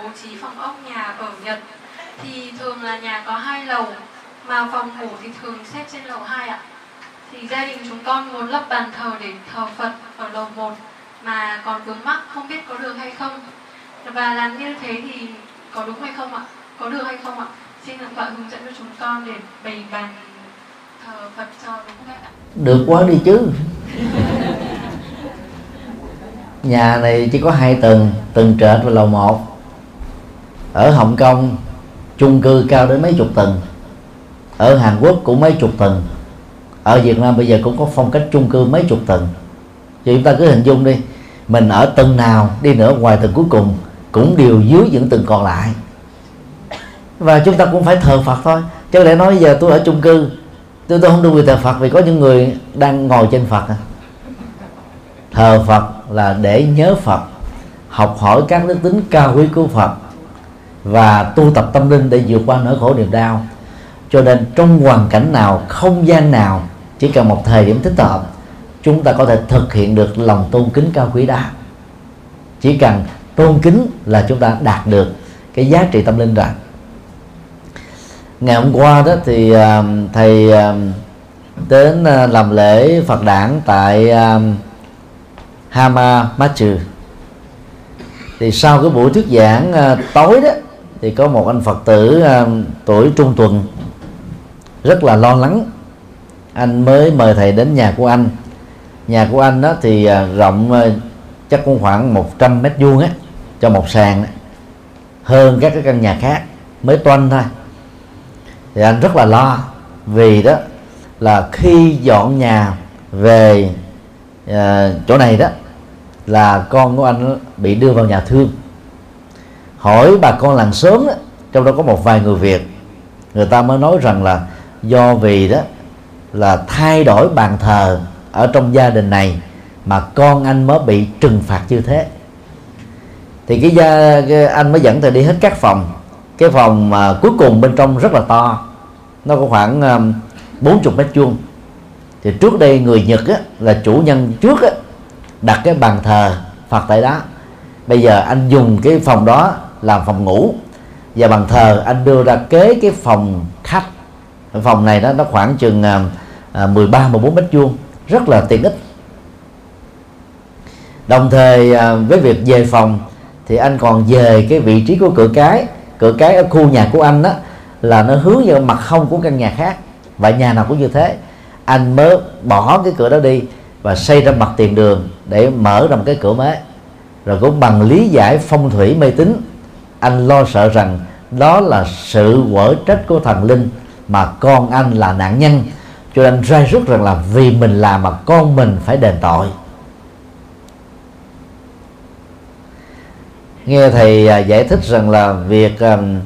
bố trí phòng ốc nhà ở Nhật thì thường là nhà có 2 lầu, mà phòng ngủ thì thường xếp trên lầu 2 ạ. Thì gia đình chúng con muốn lắp bàn thờ để thờ Phật ở lầu 1 mà còn vướng mắc không biết có được hay không. Và làm như thế thì có đúng hay không ạ? Có được hay không ạ? Xin Thượng tọa hướng dẫn cho chúng con để bày bàn thờ Phật cho đúng cách ạ. Được quá đi chứ. Nhà này chỉ có 2 tầng, tầng trệt và lầu 1. Ở Hồng Kông chung cư cao đến mấy chục tầng, ở Hàn Quốc cũng mấy chục tầng, ở Việt Nam bây giờ cũng có phong cách chung cư mấy chục tầng. Thì chúng ta cứ hình dung đi, mình ở tầng nào đi nữa, ngoài tầng cuối cùng cũng đều dưới những tầng còn lại, và chúng ta cũng phải thờ Phật thôi. Chứ để nói giờ tôi ở chung cư tôi không được quyền thờ Phật vì có những người đang ngồi trên Phật. Thờ Phật là để nhớ Phật, học hỏi các đức tính cao quý của Phật và tu tập tâm linh để vượt qua nỗi khổ niềm đau. Cho nên trong hoàn cảnh nào, không gian nào, chỉ cần một thời điểm thích hợp, chúng ta có thể thực hiện được lòng tôn kính cao quý đó. Chỉ cần tôn kính là chúng ta đạt được cái giá trị tâm linh rồi. Ngày hôm qua đó thì thầy đến làm lễ Phật đản tại Hamamatsu. Thì sau cái buổi thuyết giảng tối đó thì có một anh Phật tử tuổi trung tuần rất là lo lắng. Anh mới mời thầy đến nhà của anh. Nhà của anh đó thì rộng chắc cũng khoảng 100 mét vuông á, cho một sàn đó, hơn các cái căn nhà khác, mới toanh thôi. Thì anh rất là lo, vì đó là khi dọn nhà về chỗ này đó là con của anh bị đưa vào nhà thương. Hỏi bà con làng xóm đó, trong đó có một vài người Việt, người ta mới nói rằng là do vì đó là thay đổi bàn thờ ở trong gia đình này mà con anh mới bị trừng phạt như thế. Thì cái anh mới dẫn thầy đi hết các phòng. Cái phòng cuối cùng bên trong rất là to, nó có khoảng 40 mét vuông. Thì trước đây người Nhật á, là chủ nhân trước á, đặt cái bàn thờ Phật tại đó. Bây giờ anh dùng cái phòng đó làm phòng ngủ, và bàn thờ anh đưa ra kế cái phòng khách. Phòng này đó nó khoảng chừng 13-14 mét vuông, rất là tiện ích. Đồng thời với việc về phòng thì anh còn về cái vị trí của cửa cái. Cửa cái ở khu nhà của anh đó là nó hướng vào mặt hông của căn nhà khác, và nhà nào cũng như thế. Anh mới bỏ cái cửa đó đi và xây ra mặt tiền đường để mở ra một cái cửa mới. Rồi cũng bằng lý giải phong thủy mê tín, anh lo sợ rằng đó là sự quở trách của thần linh, mà con anh là nạn nhân, cho nên ra rút rằng là vì mình làm mà con mình phải đền tội. Nghe thầy giải thích rằng là việc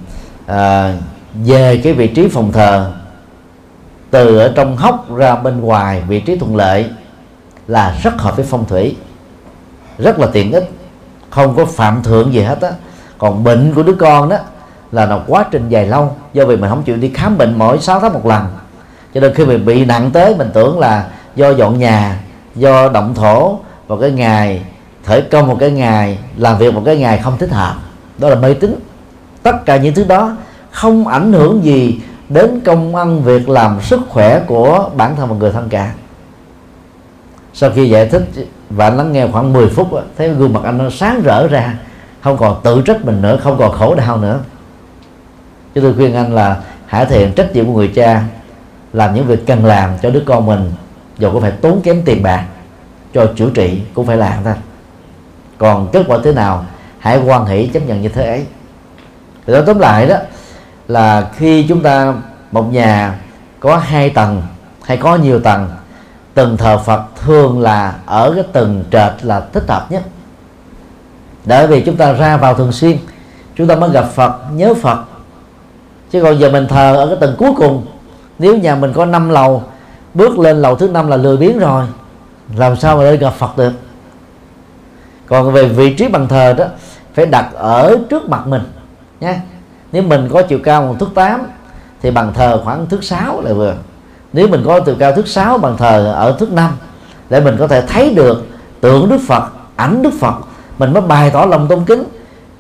về cái vị trí phòng thờ từ ở trong hốc ra bên ngoài vị trí thuận lợi là rất hợp với phong thủy, rất là tiện ích, không có phạm thượng gì hết á. Còn bệnh của đứa con đó là nó quá trình dài lâu, do vì mình không chịu đi khám bệnh mỗi 6 tháng một lần, cho nên khi mình bị nặng tới mình tưởng là do dọn nhà, do động thổ vào cái ngày khởi công, một cái ngày làm việc, một cái ngày không thích hợp. Đó là mê tín. Tất cả những thứ đó không ảnh hưởng gì đến công ăn việc làm, sức khỏe của bản thân và người thân cả. Sau khi giải thích và anh lắng nghe khoảng 10 phút, thấy gương mặt anh nó sáng rỡ ra, không còn tự trách mình nữa, không còn khổ đau nữa. Chứ tôi khuyên anh là hãy thể hiện trách nhiệm của người cha, làm những việc cần làm cho đứa con mình, dù có phải tốn kém tiền bạc cho chữa trị cũng phải làm thôi. Còn kết quả thế nào hãy hoan hỷ chấp nhận như thế ấy. Thì nói tóm lại đó là khi chúng ta một nhà có 2 tầng hay có nhiều tầng, tầng thờ Phật thường là ở cái tầng trệt là thích hợp nhất, bởi vì chúng ta ra vào thường xuyên, chúng ta mới gặp Phật, nhớ Phật. Chứ còn giờ mình thờ ở cái tầng cuối cùng, nếu nhà mình có 5 lầu, bước lên lầu thứ 5 là lười biếng rồi, làm sao mà để gặp Phật được. Còn về vị trí bàn thờ đó phải đặt ở trước mặt mình nha. Nếu mình có chiều cao 1 thước 8 thì bàn thờ khoảng thước 6 là vừa. Nếu mình có chiều cao thước 6, bàn thờ ở thước 5, để mình có thể thấy được tượng Đức Phật, ảnh Đức Phật, mình mới bày tỏ lòng tôn kính.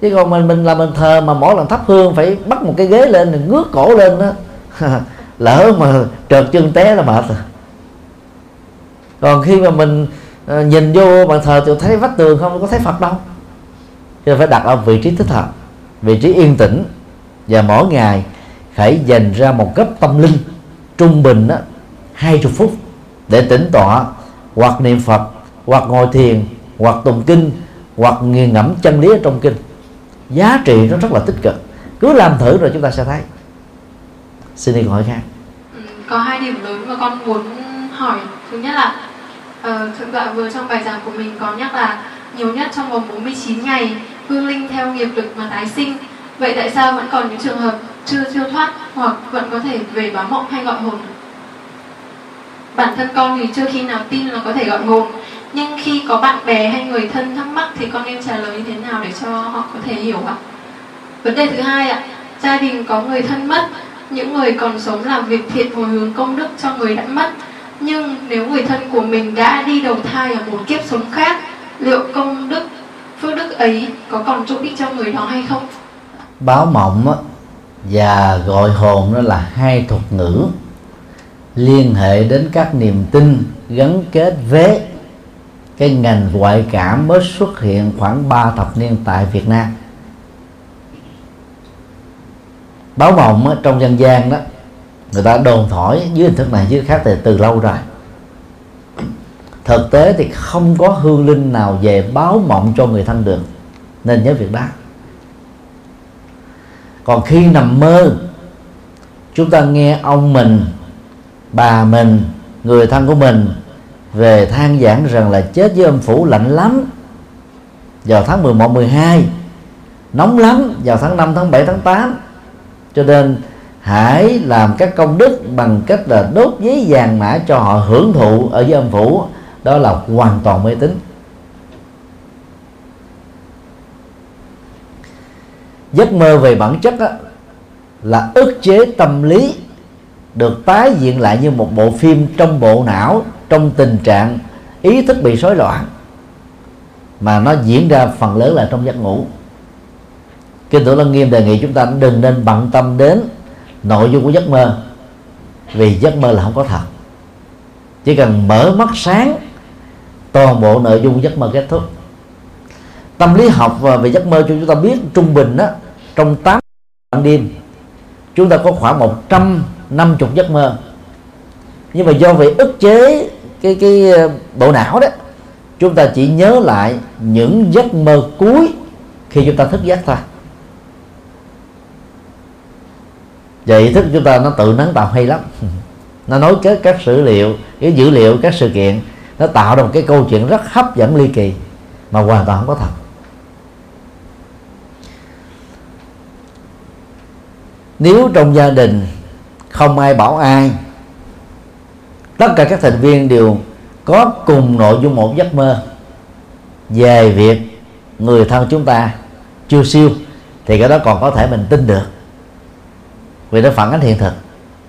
Chứ còn mình là mình thờ mà mỗi lần thắp hương phải bắt một cái ghế lên rồi ngước cổ lên đó lỡ mà trượt chân té là mệt rồi. Còn khi mà mình nhìn vô bàn thờ thì thấy vách tường không có thấy Phật đâu, cho nên phải đặt ở vị trí thích hợp, vị trí yên tĩnh, và mỗi ngày phải dành ra một góc tâm linh trung bình đó 20 phút để tĩnh tọa, hoặc niệm Phật, hoặc ngồi thiền, hoặc tụng kinh, hoặc nghiền ngẫm chân lý ở trong kinh. Giá trị nó rất là tích cực, cứ làm thử rồi chúng ta sẽ thấy. Xin đi câu hỏi khác. Có hai điểm lớn mà con muốn hỏi. Thứ nhất là Thượng tọa vừa trong bài giảng của mình có nhắc là nhiều nhất trong vòng 49 ngày hương linh theo nghiệp lực mà tái sinh. Vậy tại sao vẫn còn những trường hợp chưa siêu thoát hoặc vẫn có thể về báo mộng hay gọi hồn? Bản thân con thì chưa khi nào tin là có thể gọi hồn, nhưng khi có bạn bè hay người thân thắc mắc thì con nên trả lời như thế nào để cho họ có thể hiểu ạ? Vấn đề thứ hai ạ, gia đình có người thân mất, những người còn sống làm việc thiện hồi hướng công đức cho người đã mất, nhưng nếu người thân của mình đã đi đầu thai ở một kiếp sống khác, liệu công đức, phước đức ấy có còn chỗ ích cho người đó hay không? Báo mộng và gọi hồn đó là hai thuật ngữ liên hệ đến các niềm tin gắn kết với cái ngành ngoại cảm mới xuất hiện khoảng 3 thập niên tại Việt Nam. Báo mộng trong dân gian đó, người ta đồn thổi dưới hình thức này dưới khác từ lâu rồi. Thực tế thì không có hương linh nào về báo mộng cho người thân được, nên nhớ việc đó. Còn khi nằm mơ, chúng ta nghe ông mình, bà mình, người thân của mình về than vãn rằng là chết với âm phủ lạnh lắm vào tháng 11, 12, nóng lắm vào tháng 5, tháng 7, tháng 8, cho nên hãy làm các công đức bằng cách là đốt giấy vàng mã cho họ hưởng thụ ở dưới âm phủ. Đó là hoàn toàn mê tín. Giấc mơ về bản chất là ức chế tâm lý được tái hiện lại như một bộ phim trong bộ não, trong tình trạng ý thức bị rối loạn, mà nó diễn ra phần lớn là trong giấc ngủ. Kinh Thủ Lăng Nghiêm đề nghị chúng ta đừng nên bận tâm đến nội dung của giấc mơ, vì giấc mơ là không có thật. Chỉ cần mở mắt sáng, toàn bộ nội dung giấc mơ kết thúc. Tâm lý học về giấc mơ cho chúng ta biết trung bình đó, trong 8 ban đêm chúng ta có khoảng 150 giấc mơ. Nhưng mà do vì ức chế cái bộ não đó, chúng ta chỉ nhớ lại những giấc mơ cuối khi chúng ta thức giấc thôi. Và ý thức chúng ta nó tự nắng tạo hay lắm. Nó nối kết các dữ liệu, các sự kiện, nó tạo ra một cái câu chuyện rất hấp dẫn ly kỳ mà hoàn toàn không có thật. Nếu trong gia đình không ai bảo ai, tất cả các thành viên đều có cùng nội dung một giấc mơ về việc người thân chúng ta chưa siêu, thì cái đó còn có thể mình tin được, vì nó phản ánh hiện thực.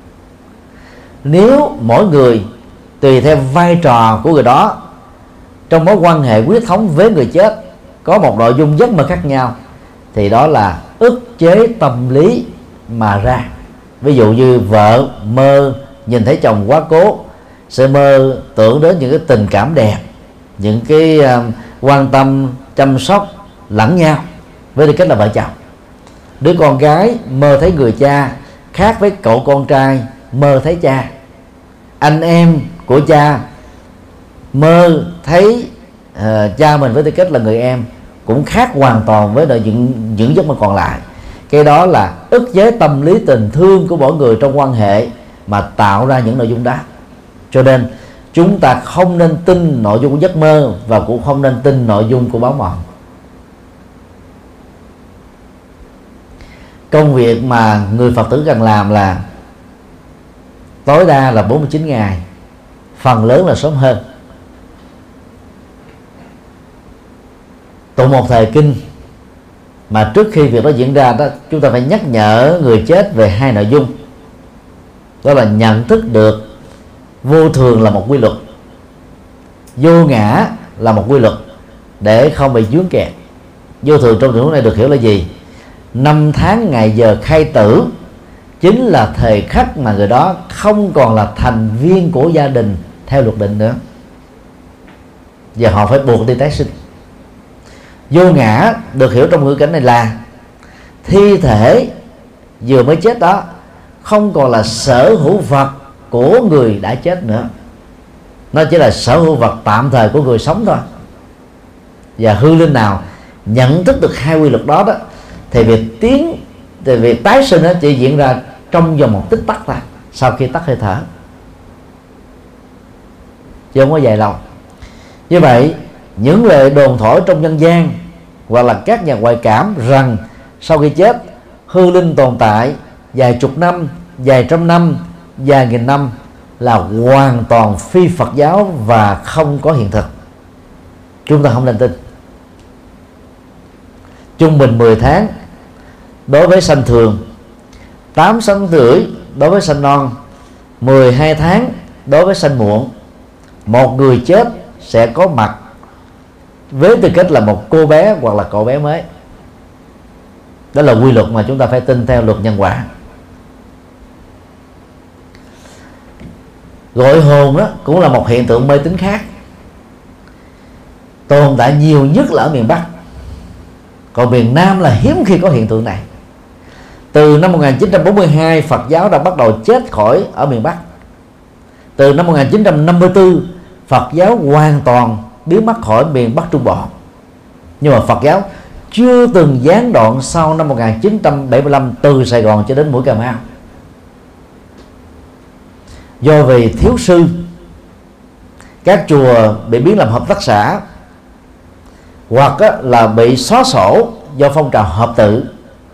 Nếu mỗi người tùy theo vai trò của người đó trong mối quan hệ huyết thống với người chết có một nội dung giấc mơ khác nhau, thì đó là ức chế tâm lý mà ra. Ví dụ như vợ mơ nhìn thấy chồng quá cố, sẽ mơ tưởng đến những cái tình cảm đẹp, những cái quan tâm chăm sóc lẫn nhau với tư cách là vợ chồng. Đứa con gái mơ thấy người cha khác với cậu con trai mơ thấy cha. Anh em của cha mơ thấy cha mình với tư cách là người em cũng khác hoàn toàn với những giấc mơ còn lại. Cái đó là ức chế tâm lý tình thương của mỗi người trong quan hệ mà tạo ra những nội dung đó. Cho nên chúng ta không nên tin nội dung của giấc mơ và cũng không nên tin nội dung của báo mộng. Công việc mà người Phật tử cần làm là tối đa là 49 ngày, phần lớn là sớm hơn. Tụng một thời kinh, mà trước khi việc đó diễn ra đó, chúng ta phải nhắc nhở người chết về hai nội dung. Đó là nhận thức được vô thường là một quy luật, vô ngã là một quy luật, để không bị vướng kẹt. Vô thường trong tình huống này được hiểu là gì? Năm tháng ngày giờ khai tử chính là thời khắc mà người đó không còn là thành viên của gia đình theo luật định nữa, và họ phải buộc đi tái sinh. Vô ngã được hiểu trong ngữ cảnh này là thi thể vừa mới chết đó không còn là sở hữu vật của người đã chết nữa, nó chỉ là sở hữu vật tạm thời của người sống thôi. Và hư linh nào nhận thức được hai quy luật đó đó, thì việc tái sinh đó chỉ diễn ra trong vòng một tích tắc thôi, sau khi tắt hơi thở, chứ không có dài lâu. Như vậy, những lời đồn thổi trong nhân gian hoặc là các nhà ngoại cảm rằng sau khi chết hư linh tồn tại vài chục năm, vài trăm năm, vài nghìn năm là hoàn toàn phi Phật giáo và không có hiện thực. Chúng ta không nên tin. Trung bình 10 tháng đối với sanh thường, 8 tháng rưỡi đối với sanh non, 12 tháng đối với sanh muộn. Một người chết sẽ có mặt với tư cách là một cô bé hoặc là cậu bé mới. Đó là quy luật mà chúng ta phải tin theo luật nhân quả. Gọi hồn đó cũng là một hiện tượng mê tín khác, tồn tại nhiều nhất là ở miền Bắc, còn miền Nam là hiếm khi có hiện tượng này. Từ năm 1942 Phật giáo đã bắt đầu chết khỏi ở miền Bắc. Từ năm 1954 Phật giáo hoàn toàn biến mất khỏi miền Bắc Trung Bộ. Nhưng mà Phật giáo chưa từng gián đoạn sau năm 1975 từ Sài Gòn cho đến mũi Cà Mau. Do vì thiếu sư, các chùa bị biến làm hợp tác xã, hoặc là bị xóa sổ do phong trào hợp tự,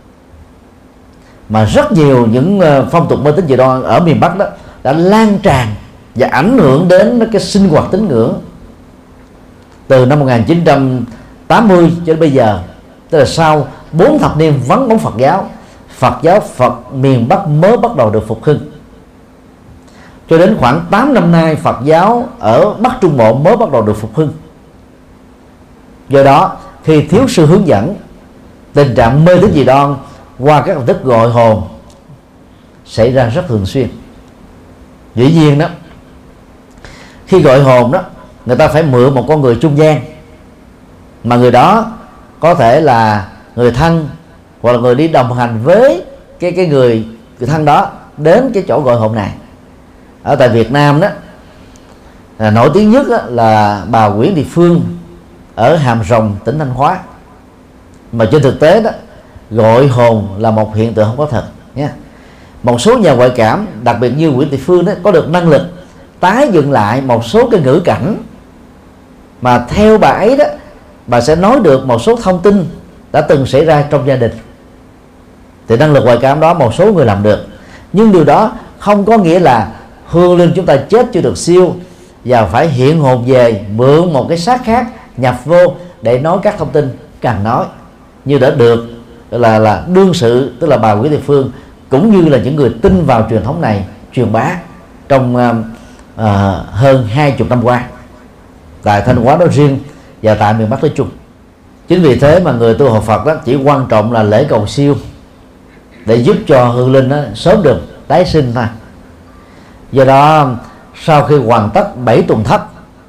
mà rất nhiều những phong tục mê tín dị đoan ở miền Bắc đó đã lan tràn và ảnh hưởng đến cái sinh hoạt tín ngưỡng từ năm 1980 cho đến bây giờ. Tức là sau 4 thập niên vắng bóng Phật giáo miền Bắc mới bắt đầu được phục hưng. Cho đến khoảng 8 năm nay Phật giáo ở Bắc Trung Bộ mới bắt đầu được phục hưng. Do đó khi thiếu sư hướng dẫn, tình trạng mê tín dị đoan qua các hình thức gọi hồn xảy ra rất thường xuyên. Dĩ nhiên đó, khi gọi hồn đó, người ta phải mượn một con người trung gian, mà người đó có thể là người thân hoặc là người đi đồng hành với cái người thân đó đến cái chỗ gọi hồn này. Ở tại Việt Nam đó nổi tiếng nhất là bà Nguyễn Thị Phương ở Hàm Rồng, tỉnh Thanh Hóa. Mà trên thực tế đó, gọi hồn là một hiện tượng không có thật nha. Một số nhà ngoại cảm, đặc biệt như Nguyễn Thị Phương đó, có được năng lực tái dựng lại một số cái ngữ cảnh mà theo bà ấy đó, bà sẽ nói được một số thông tin đã từng xảy ra trong gia đình. Thì năng lực ngoại cảm đó một số người làm được, nhưng điều đó không có nghĩa là hương linh chúng ta chết chưa được siêu và phải hiện hồn về mượn một cái xác khác nhập vô để nói các thông tin cần nói, như đã được là đương sự, tức là bà Nguyễn Thị Phương cũng như là những người tin vào truyền thống này truyền bá trong hơn 20 năm qua tại Thanh Hóa nói riêng và tại miền Bắc nói chung. Chính vì thế mà người tu học Phật đó chỉ quan trọng là lễ cầu siêu để giúp cho hương linh đó sớm được tái sinh thôi. Do đó sau khi hoàn tất 7 tuần thất,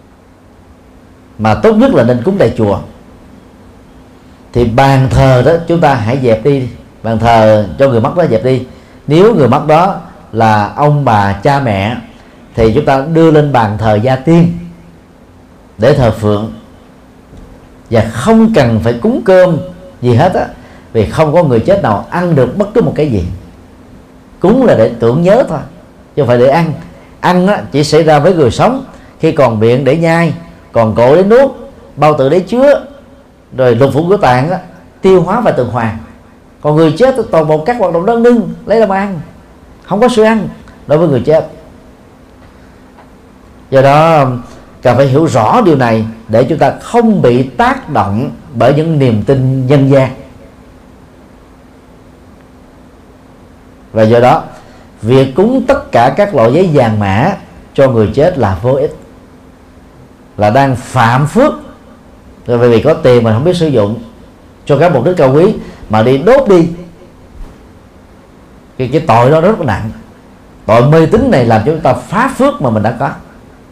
mà tốt nhất là nên cúng tại chùa, thì bàn thờ đó chúng ta hãy dẹp đi, bàn thờ cho người mất đó dẹp đi. Nếu người mất đó là ông bà cha mẹ thì chúng ta đưa lên bàn thờ gia tiên để thờ phượng, và không cần phải cúng cơm gì hết á, vì không có người chết nào ăn được bất cứ một cái gì. Cúng là để tưởng nhớ thôi, chứ không phải để ăn. Ăn á, chỉ xảy ra với người sống khi còn miệng để nhai, còn cổ để nuốt, bao tử để chứa, rồi lục phủ ngũ tạng á, tiêu hóa và tuần hoàn. Còn người chết toàn bộ các hoạt động đó ngưng lấy làm ăn, không có sự ăn đối với người chết. Do đó cần phải hiểu rõ điều này để chúng ta không bị tác động bởi những niềm tin dân gian. Và do đó việc cúng tất cả các loại giấy vàng mã cho người chết là vô ích, là đang phạm phước, rồi vì có tiền mà không biết sử dụng, cho các mục đích cao quý mà đi đốt đi, cái tội đó rất là nặng. Tội mê tín này làm cho chúng ta phá phước mà mình đã có.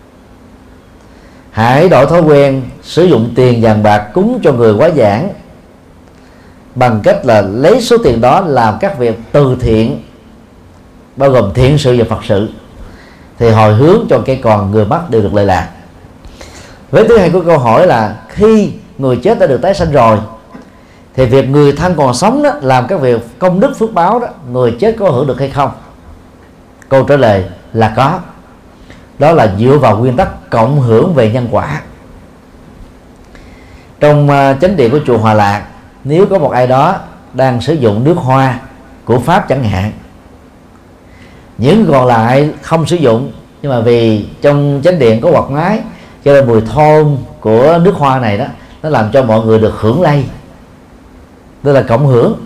Hãy đổi thói quen sử dụng tiền vàng bạc cúng cho người quá giảng bằng cách là lấy số tiền đó làm các việc từ thiện, bao gồm thiện sự và Phật sự, thì hồi hướng cho cây còn người mất đều được lợi lạc. Với thứ hai của câu hỏi là khi người chết đã được tái sanh rồi thì việc người thân còn sống đó làm các việc công đức phước báo đó, người chết có hưởng được hay không? Câu trả lời là có. Đó là dựa vào nguyên tắc cộng hưởng về nhân quả. Trong chánh điện của chùa Hòa Lạc, nếu có một ai đó đang sử dụng nước hoa của Pháp chẳng hạn, những còn lại không sử dụng, nhưng mà vì trong chánh điện có quạt máy cho nên mùi thơm của nước hoa này đó nó làm cho mọi người được hưởng lây, tức là cộng hưởng.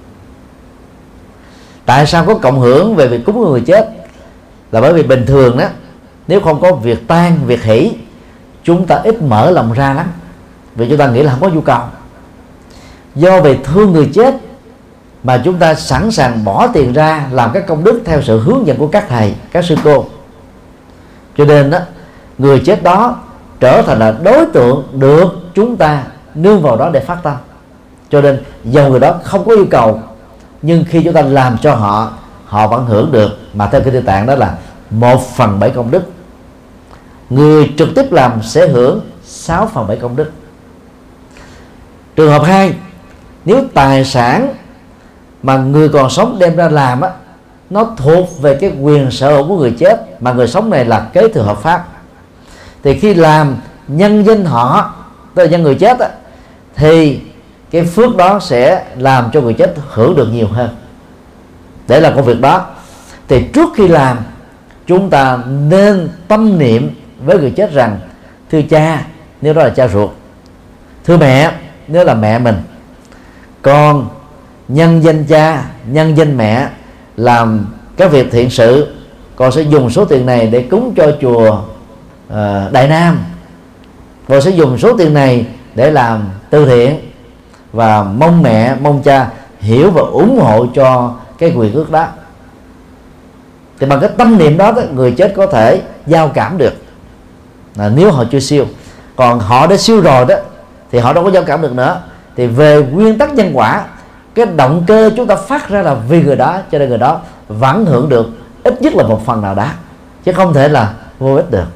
Tại sao có cộng hưởng về việc cúng người chết? Là bởi vì bình thường đó, nếu không có việc tang, việc hỷ, chúng ta ít mở lòng ra lắm, vì chúng ta nghĩ là không có nhu cầu. Do về thương người chết mà chúng ta sẵn sàng bỏ tiền ra làm các công đức theo sự hướng dẫn của các thầy, các sư cô. Cho nên đó, người chết đó trở thành là đối tượng được chúng ta nương vào đó để phát tâm. Cho nên dầu người đó không có yêu cầu, nhưng khi chúng ta làm cho họ, họ vẫn hưởng được. Mà theo Kinh Địa Tạng đó là 1/7 công đức. Người trực tiếp làm sẽ hưởng 6/7 công đức. Trường hợp 2, nếu tài sản mà người còn sống đem ra làm á, nó thuộc về cái quyền sở hữu của người chết mà người sống này là kế thừa hợp pháp, thì khi làm nhân danh họ, tức là nhân người chết á, thì cái phước đó sẽ làm cho người chết hưởng được nhiều hơn. Để làm công việc đó thì trước khi làm, chúng ta nên tâm niệm với người chết rằng: thưa cha, nếu đó là cha ruột; thưa mẹ, nếu là mẹ mình, con nhân danh cha, nhân danh mẹ làm các việc thiện sự, con sẽ dùng số tiền này để cúng cho chùa Đại Nam, con sẽ dùng số tiền này để làm từ thiện, và mong mẹ, mong cha hiểu và ủng hộ cho cái quyền ước đó. Thì bằng cái tâm niệm đó, người chết có thể giao cảm được nếu họ chưa siêu. Còn họ đã siêu rồi đó thì họ đâu có giao cảm được nữa. Thì về nguyên tắc nhân quả, cái động cơ chúng ta phát ra là vì người đó, cho nên người đó vẫn hưởng được ít nhất là một phần nào đó, chứ không thể là vô ích được.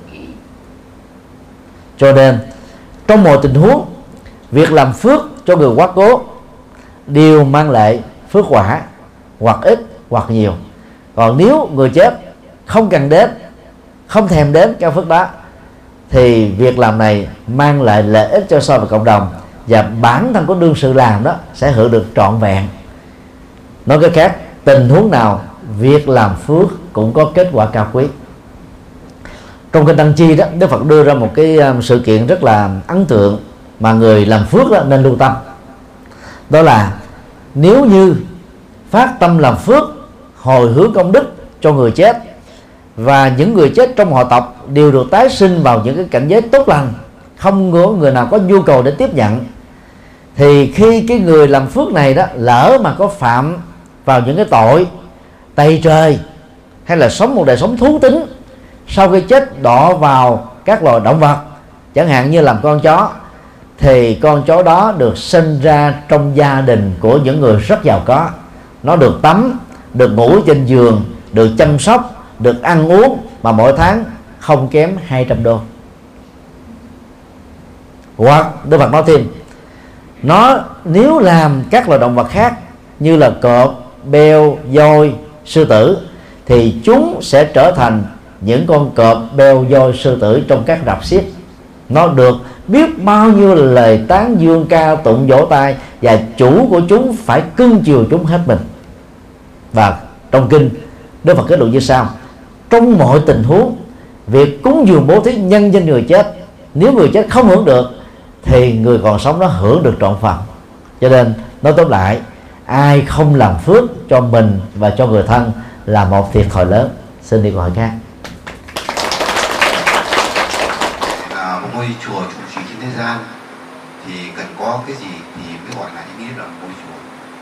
Cho nên trong mọi tình huống, việc làm phước cho người quá cố đều mang lại phước quả, hoặc ít hoặc nhiều. Còn nếu người chết không cần đến, không thèm đến cái phước đó, thì việc làm này mang lại lợi ích cho xã hội và cộng đồng, và bản thân của đương sự làm đó sẽ hưởng được trọn vẹn. Nói cách khác, tình huống nào việc làm phước cũng có kết quả cao quý. Trong Kinh Tăng Chi đó, Đức Phật đưa ra một cái sự kiện rất là ấn tượng mà người làm phước đó nên lưu tâm. Đó là nếu như phát tâm làm phước, hồi hướng công đức cho người chết, và những người chết trong họ tộc đều được tái sinh vào những cái cảnh giới tốt lành, không có người nào có nhu cầu để tiếp nhận, thì khi cái người làm phước này đó lỡ mà có phạm vào những cái tội tày trời, hay là sống một đời sống thú tính, sau khi chết đọa vào các loài động vật, chẳng hạn như làm con chó, thì con chó đó được sinh ra trong gia đình của những người rất giàu có. Nó được tắm, được ngủ trên giường, được chăm sóc, được ăn uống, mà mỗi tháng không kém 200 đô. Hoặc Đức Phật nói thêm, nó nếu làm các loài động vật khác như là cọp, beo, voi, sư tử, thì chúng sẽ trở thành những con cọp, beo, voi, sư tử trong các rạp xiếc. Nó được biết bao nhiêu lời tán dương ca tụng vỗ tay, và chủ của chúng phải cưng chiều chúng hết mình. Và trong kinh, Đức Phật kết luận như sau: trong mọi tình huống, việc cúng dường bố thí nhân danh người chết, nếu người chết không hưởng được thì người còn sống nó hưởng được trọn phần. Cho nên nói tóm lại, ai không làm phước cho mình và cho người thân là một thiệt thòi lớn. Xin đi câu hỏi khác. Là một ngôi chùa trụ trì trên thế gian thì cần có cái gì thì mới gọi là những nghĩa là ngôi chùa.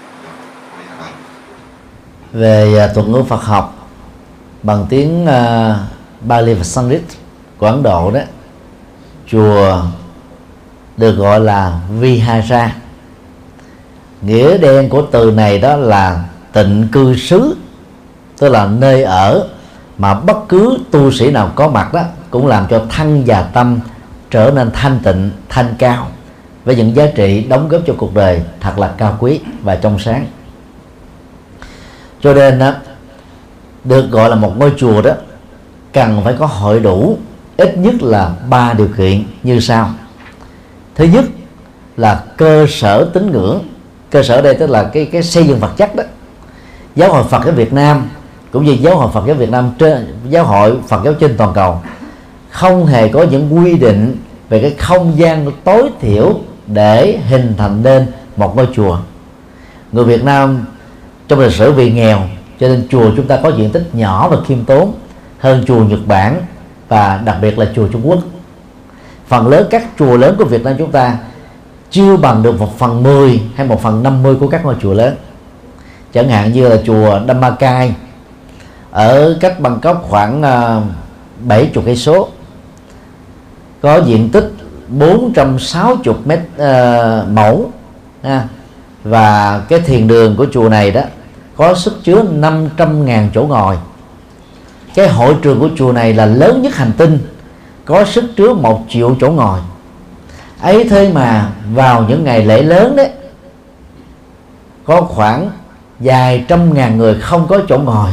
Về thuật ngữ Phật học bằng tiếng Bali và Sanskrit của Ấn Độ đó, chùa được gọi là Vihara. Nghĩa đen của từ này đó là tịnh cư xứ, tức là nơi ở mà bất cứ tu sĩ nào có mặt đó cũng làm cho thân và tâm trở nên thanh tịnh, thanh cao, với những giá trị đóng góp cho cuộc đời thật là cao quý và trong sáng. Cho nên đó, được gọi là một ngôi chùa đó cần phải có hội đủ ít nhất là 3 điều kiện như sau. Thứ nhất là cơ sở tín ngưỡng. Cơ sở đây tức là cái xây dựng vật chất đó. Giáo hội Phật giáo Việt Nam cũng như giáo hội Phật giáo Việt Nam giáo hội Phật giáo trên toàn cầu không hề có những quy định về cái không gian tối thiểu để hình thành nên một ngôi chùa. Người Việt Nam trong lịch sử vì nghèo cho nên chùa chúng ta có diện tích nhỏ và khiêm tốn hơn chùa Nhật Bản và đặc biệt là chùa Trung Quốc. Phần lớn các chùa lớn của Việt Nam chúng ta chưa bằng được 1/10 hay 1/50 của các ngôi chùa lớn. Chẳng hạn như là chùa Dhammakai ở cách Bangkok khoảng 70 cây số, có diện tích 460 mét mẫu, và cái thiền đường của chùa này đó có sức chứa 500.000 chỗ ngồi. Cái hội trường của chùa này là lớn nhất hành tinh, có sức chứa 1 triệu chỗ ngồi. Ấy thế mà vào những ngày lễ lớn đấy có khoảng vài trăm ngàn người không có chỗ ngồi.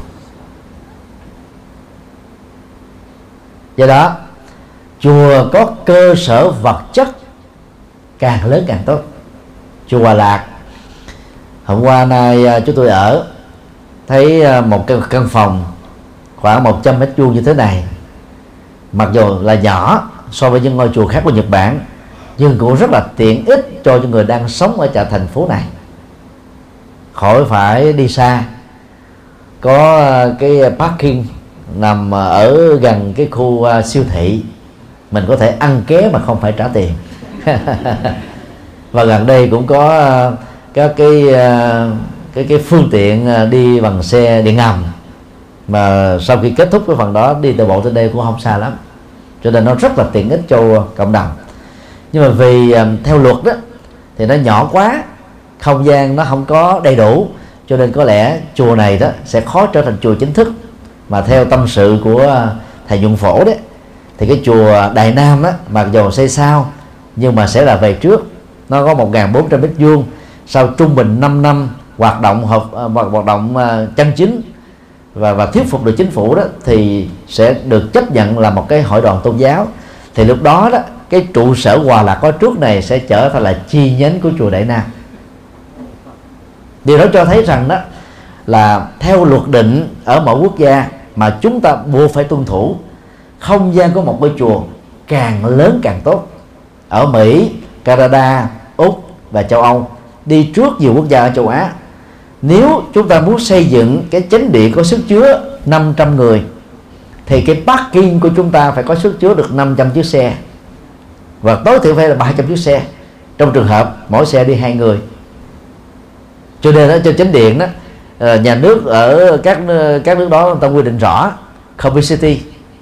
Do đó chùa có cơ sở vật chất càng lớn càng tốt. Chùa Hòa Lạc hôm qua nay chúng tôi ở thấy một căn phòng khoảng 100 mét vuông như thế này, mặc dù là nhỏ so với những ngôi chùa khác của Nhật Bản nhưng cũng rất là tiện ích cho những người đang sống ở thành phố này, khỏi phải đi xa. Có cái parking nằm ở gần cái khu siêu thị, mình có thể ăn ké mà không phải trả tiền. Và gần đây cũng có các cái phương tiện đi bằng xe điện ngầm, mà sau khi kết thúc cái phần đó đi từ bộ tới đây cũng không xa lắm, cho nên nó rất là tiện ích cho cộng đồng. Nhưng mà vì theo luật đó thì nó nhỏ quá, không gian nó không có đầy đủ, cho nên có lẽ chùa này đó sẽ khó trở thành chùa chính thức. Mà theo tâm sự của thầy Nhuận Phổ đấy, thì cái chùa Đại Nam đó mặc dù xây sau nhưng mà sẽ là về trước. Nó có 1.400 mét vuông, sau trung bình 5 năm hoạt động chân chính và thuyết phục được chính phủ đó, thì sẽ được chấp nhận là một cái hội đoàn tôn giáo. Thì lúc đó đó cái trụ sở Hòa Lạc có trước này sẽ trở thành là chi nhánh của chùa Đại Nam. Điều đó cho thấy rằng đó là theo luật định ở mỗi quốc gia mà chúng ta buộc phải tuân thủ, không gian của một ngôi chùa càng lớn càng tốt. Ở Mỹ, Canada, Úc và châu Âu, đi trước nhiều quốc gia ở châu Á, nếu chúng ta muốn xây dựng cái chánh điện có sức chứa 500 người thì cái parking của chúng ta phải có sức chứa được 500 chiếc xe, và tối thiểu phải là 300 chiếc xe trong trường hợp mỗi xe đi 2 người. Cho nên đó, cho chánh điện đó, nhà nước ở các nước đó người ta quy định rõ capacity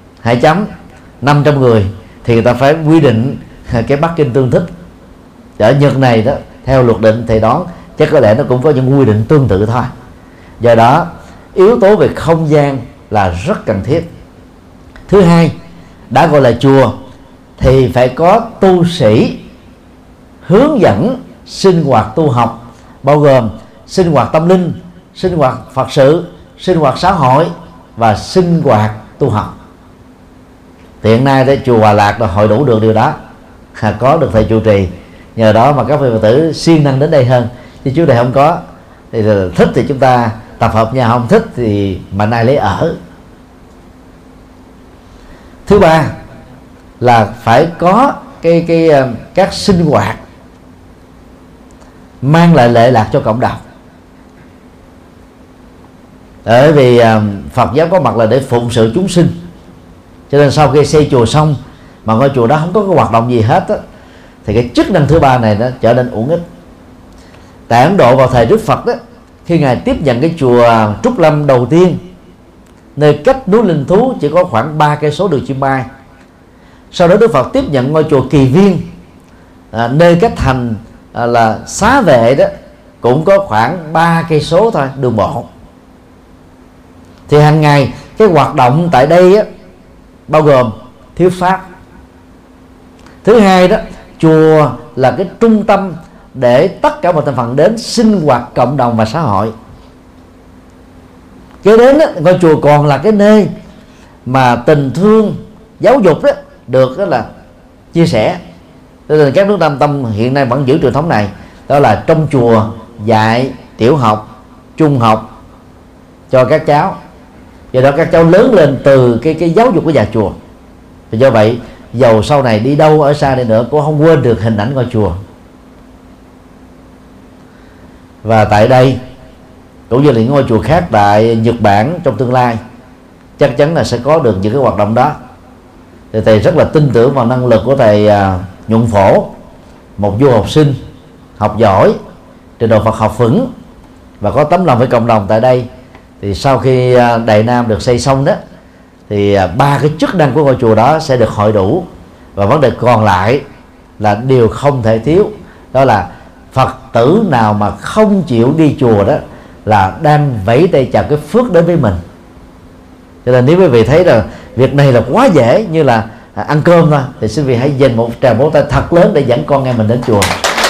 500 người thì người ta phải quy định cái parking tương thích. Ở Nhật này đó theo luật định thì đó chắc có lẽ nó cũng có những quy định tương tự thôi. Do đó yếu tố về không gian là rất cần thiết. Thứ hai, đã gọi là chùa thì phải có tu sĩ hướng dẫn sinh hoạt tu học, bao gồm sinh hoạt tâm linh, sinh hoạt Phật sự, sinh hoạt xã hội và sinh hoạt tu học. Hiện nay đấy, chùa Hòa Lạc là hội đủ được điều đó, có được thầy trụ trì, nhờ đó mà các vị Phật tử siêng năng đến đây hơn. Chứ trước đây không có, thì thích thì chúng ta tập hợp nhà, không thích thì mà ai lấy ở. Thứ ba là phải có các sinh hoạt mang lại lệ lạc cho cộng đồng. Bởi vì Phật giáo có mặt là để phụng sự chúng sinh, cho nên sau khi xây chùa xong mà ngôi chùa đó không có cái hoạt động gì hết á, thì cái chức năng thứ ba này nó trở nên uổng ích. Tại Ấn Độ vào thời Đức Phật đó, khi Ngài tiếp nhận cái chùa Trúc Lâm đầu tiên, nơi cách núi Linh Thú chỉ có khoảng 3 cây số đường chim bay. Sau đó Đức Phật tiếp nhận ngôi chùa Kỳ Viên, nơi cách thành là Xá Vệ đó cũng có khoảng 3 cây số thôi đường bộ. Thì hàng ngày cái hoạt động tại đây á, bao gồm thuyết pháp. Thứ hai đó, chùa là cái trung tâm để tất cả mọi thành phần đến sinh hoạt cộng đồng và xã hội. Kế đến đó, ngôi chùa còn là cái nơi mà tình thương giáo dục đó được đó là chia sẻ. Cho nên các nước Nam Tông hiện nay vẫn giữ truyền thống này, đó là trong chùa dạy tiểu học, trung học cho các cháu. Do đó các cháu lớn lên từ cái giáo dục của nhà chùa. Và do vậy dầu sau này đi đâu ở xa đi nữa cũng không quên được hình ảnh ngôi chùa. Và tại đây cũng như là những ngôi chùa khác tại Nhật Bản trong tương lai chắc chắn là sẽ có được những cái hoạt động đó. Thì thầy rất là tin tưởng vào năng lực của thầy Nhuận Phổ, một du học sinh học giỏi, trình độ Phật học vững và có tấm lòng với cộng đồng tại đây. Thì sau khi Đại Nam được xây xong đó, thì 3 cái chức năng của ngôi chùa đó sẽ được hội đủ, và vấn đề còn lại là điều không thể thiếu, đó là Phật tử nào mà không chịu đi chùa đó là đang vẫy tay chào cái phước đến với mình. Cho nên nếu quý vị thấy là việc này là quá dễ như là ăn cơm thôi, thì xin quý vị hãy dành một tràng vỗ tay thật lớn để dẫn con em mình đến chùa.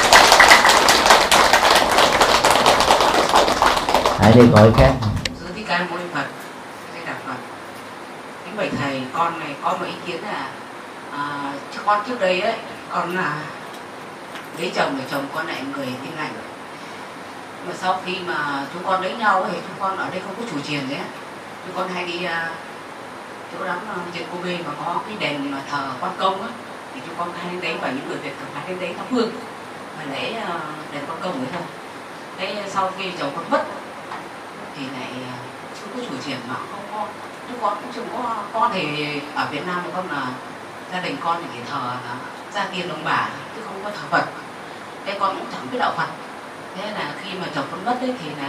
Hãy đi gọi khác. Sư Thích Ca Mâu Ni Phật, Thầy Đà Phật. Kính bạch thầy, con này có một ý kiến là con trước đây ấy, con là lấy chồng thì chồng con lại người Tin Lành. Mà sau khi mà chúng con lấy nhau thì chúng con ở đây không có chủ chiền đấy, chúng con hay đi chỗ đó trên Cô Bê mà có cái đền mà thờ Quan Công á, thì chúng con hay đến đấy, và những người Việt thường hay đến đấy thắp hương mà lễ đền Quan Công ấy thôi. Thế sau khi chồng con mất thì lại không có chủ chiền, mà không có, chúng con cũng chưa có con. Thì ở Việt Nam con là gia đình con thì thờ là gia tiên ông bà chứ không có thờ Phật. Thế con cũng chẳng biết đạo Phật. Thế là khi mà chồng con mất ấy, thì là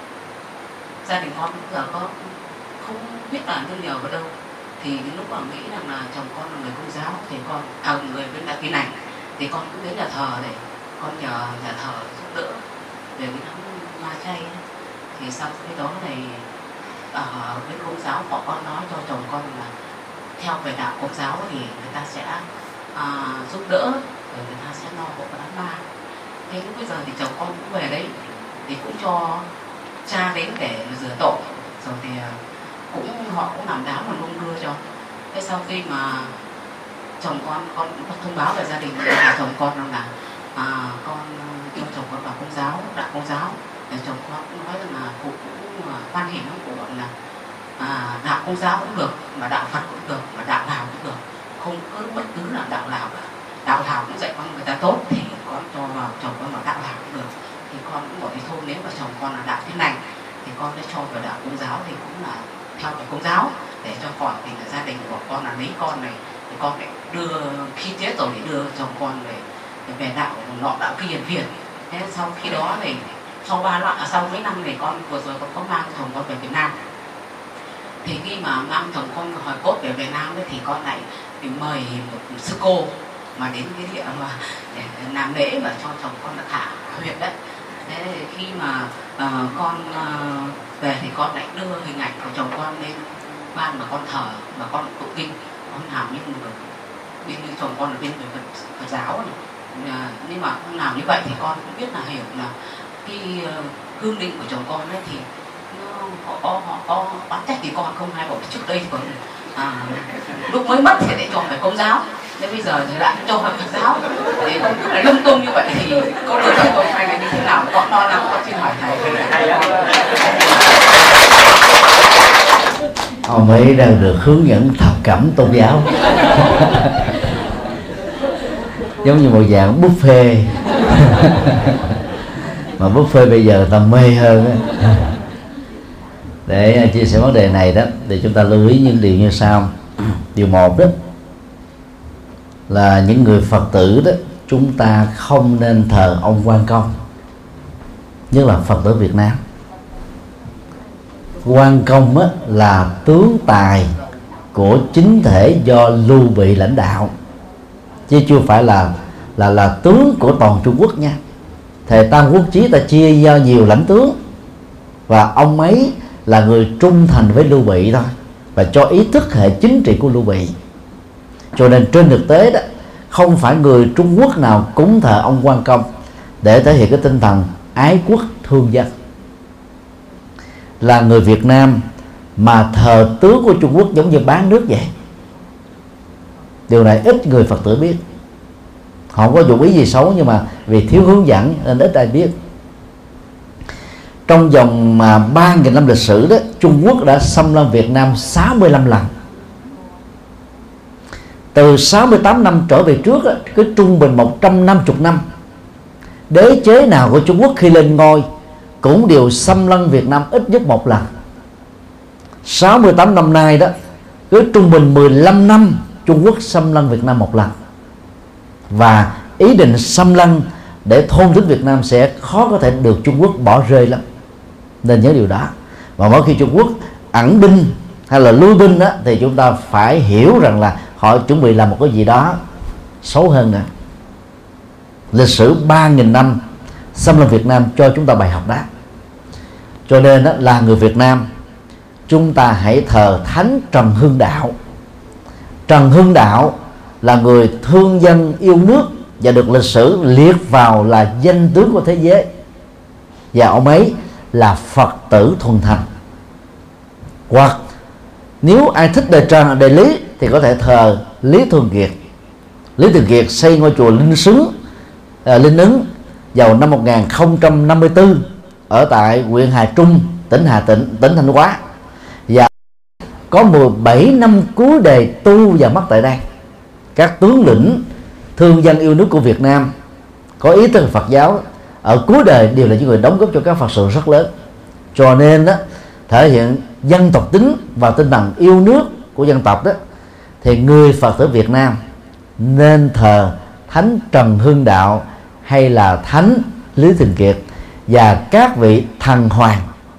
gia đình con bây giờ có không biết là nương nhờ vào đâu. Thì lúc mà nghĩ rằng là chồng con là người Công giáo, thì con người bên Đạo Tin Lành, thì con cũng đến nhà thờ để con nhờ nhà thờ giúp đỡ về cái đám ma chay ấy. Thì sau cái đó này ở bên Công giáo họ con nói cho chồng con là theo về đạo Công giáo thì người ta sẽ giúp đỡ, rồi người ta sẽ lo hộ cái đám ma. Thế lúc bây giờ thì chồng con cũng về đấy, thì cũng cho cha đến để rửa tội, rồi thì họ cũng làm đám và nung đưa cho. Thế sau khi mà chồng con cũng thông báo về gia đình của chồng con rằng là con cho chồng con vào Công giáo, đạo Công giáo. Để chồng con cũng nói rằng là cũng quan hệ nó của là đạo Công giáo cũng được, mà đạo Phật cũng được, mà đạo nào cũng được, không cứ bất cứ là đạo nào cả. Đạo nào cũng dạy con người ta tốt thì con cho vào chồng con vào đạo nào cũng được. Thì con cũng gọi thôi, nếu mà chồng con là đạo Tin Lành thì con đã cho vào đạo Công giáo, thì cũng là theo về Công giáo, để cho con thì là gia đình của con là lấy con này, thì con lại đưa khi chết rồi để đưa chồng con về đạo nọ đạo kia Việt. Thế sau khi đó thì sau mấy năm này con vừa rồi con có mang chồng con về Việt Nam. Thì khi mà mang chồng con hồi cốt về Việt Nam ấy, thì con lại thì mời một sư cô mà đến cái địa mà để làm lễ và cho chồng con là thả huyệt đấy. Thế khi mà con về thì con lại đưa hình ảnh của chồng con lên ban mà con thờ, mà con tụng kinh, con làm như người bên chồng con là bên người Phật giáo này. Nhưng mà không làm như vậy thì con cũng biết là hiểu là cái hương linh của chồng con ấy thì họ có bán trách thì con không hay bảo trước đây còn lúc mới mất thì để cho phải Công giáo, nên bây giờ thì lại cho phải Phật giáo, để không cứ là lung tung như vậy thì có được hay không, hay là như thế nào, con lo lắng, con xin hỏi thầy. Ông ấy đang được hướng dẫn thập cẩm tôn giáo. Giống như một dạng buffet. Mà buffet bây giờ ta mê hơn á. Để chia sẻ vấn đề này đó, thì chúng ta lưu ý những điều như sau. Điều 1 đó là những người Phật tử đó, chúng ta không nên thờ ông Quan Công. nhất là Phật tử Việt Nam. Quan Công á, là tướng tài của chính thể do Lưu Bị lãnh đạo, chứ chưa phải là tướng của toàn Trung Quốc nha. Thời Tam Quốc Chí ta chia do nhiều lãnh tướng, và ông ấy là người trung thành với Lưu Bị thôi, và cho ý thức hệ chính trị của Lưu Bị. Cho nên trên thực tế đó, không phải người Trung Quốc nào cúng thờ ông Quan Công để thể hiện cái tinh thần ái quốc thương dân. Là người Việt Nam mà thờ tướng của Trung Quốc giống như bán nước vậy. Điều này ít người Phật tử biết. Họ không có dụng ý gì xấu, nhưng mà vì thiếu hướng dẫn nên ít ai biết. Trong vòng 3.000 năm lịch sử đó, Trung Quốc đã xâm lăng Việt Nam 65 lần. Từ 68 năm trở về trước đó, cứ trung bình 150 năm, đế chế nào của Trung Quốc khi lên ngôi cũng đều xâm lăng Việt Nam ít nhất một lần. 68 năm nay đó, cứ trung bình 15 năm Trung Quốc xâm lăng Việt Nam một lần. Và ý định xâm lăng để thôn tính Việt Nam sẽ khó có thể được Trung Quốc bỏ rơi lắm. Nên nhớ điều đó. Và mỗi khi Trung Quốc ẩn binh hay là lui binh đó, thì chúng ta phải hiểu rằng là họ chuẩn bị làm một cái gì đó xấu hơn nữa. Lịch sử 3.000 năm xâm lăng Việt Nam cho chúng ta bài học đó. Cho nên đó, là người Việt Nam, chúng ta hãy thờ Thánh Trần Hưng Đạo. Trần Hưng Đạo là người thương dân yêu nước và được lịch sử liệt vào là danh tướng của thế giới, và ông ấy là Phật tử thuần thành. Hoặc nếu ai thích đề lý thì có thể thờ Lý Thường Kiệt. Lý Thường Kiệt xây ngôi chùa Linh Ứng vào năm 1054 ở tại huyện Hà Trung, tỉnh Hà Tĩnh, tỉnh Thanh Hóa, và có 17 năm cuối đời tu và mất tại đây. Các tướng lĩnh thương dân yêu nước của Việt Nam có ý thức Phật giáo ở cuối đời đều là những người đóng góp cho các Phật sự rất lớn. Cho nên đó, thể hiện dân tộc tính và tinh thần yêu nước của dân tộc đó, thì người Phật tử Việt Nam nên thờ Thánh Trần Hưng Đạo hay là Thánh Lý Thường Kiệt và các vị thần hoàng,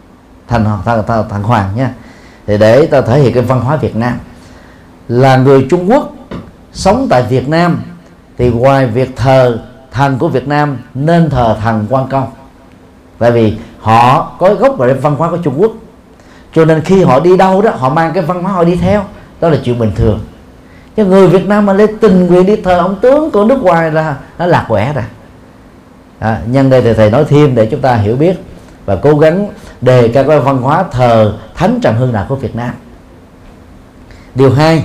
thần hoàng nha, thì để ta thể hiện cái văn hóa Việt Nam. Là người Trung Quốc sống tại Việt Nam thì ngoài việc thờ thần của Việt Nam nên thờ thần Quan Công, tại vì họ có gốc về văn hóa của Trung Quốc. Cho nên khi họ đi đâu đó, họ mang cái văn hóa họ đi theo, đó là chuyện bình thường. Chứ người Việt Nam mà lên tình nguyện đi thờ ông tướng của nước ngoài là nó lạc quẻ rồi. Nhân đây thì thầy nói thêm để chúng ta hiểu biết và cố gắng đề cao cái văn hóa thờ Thánh Trần Hưng Đạo của Việt Nam. Điều 2,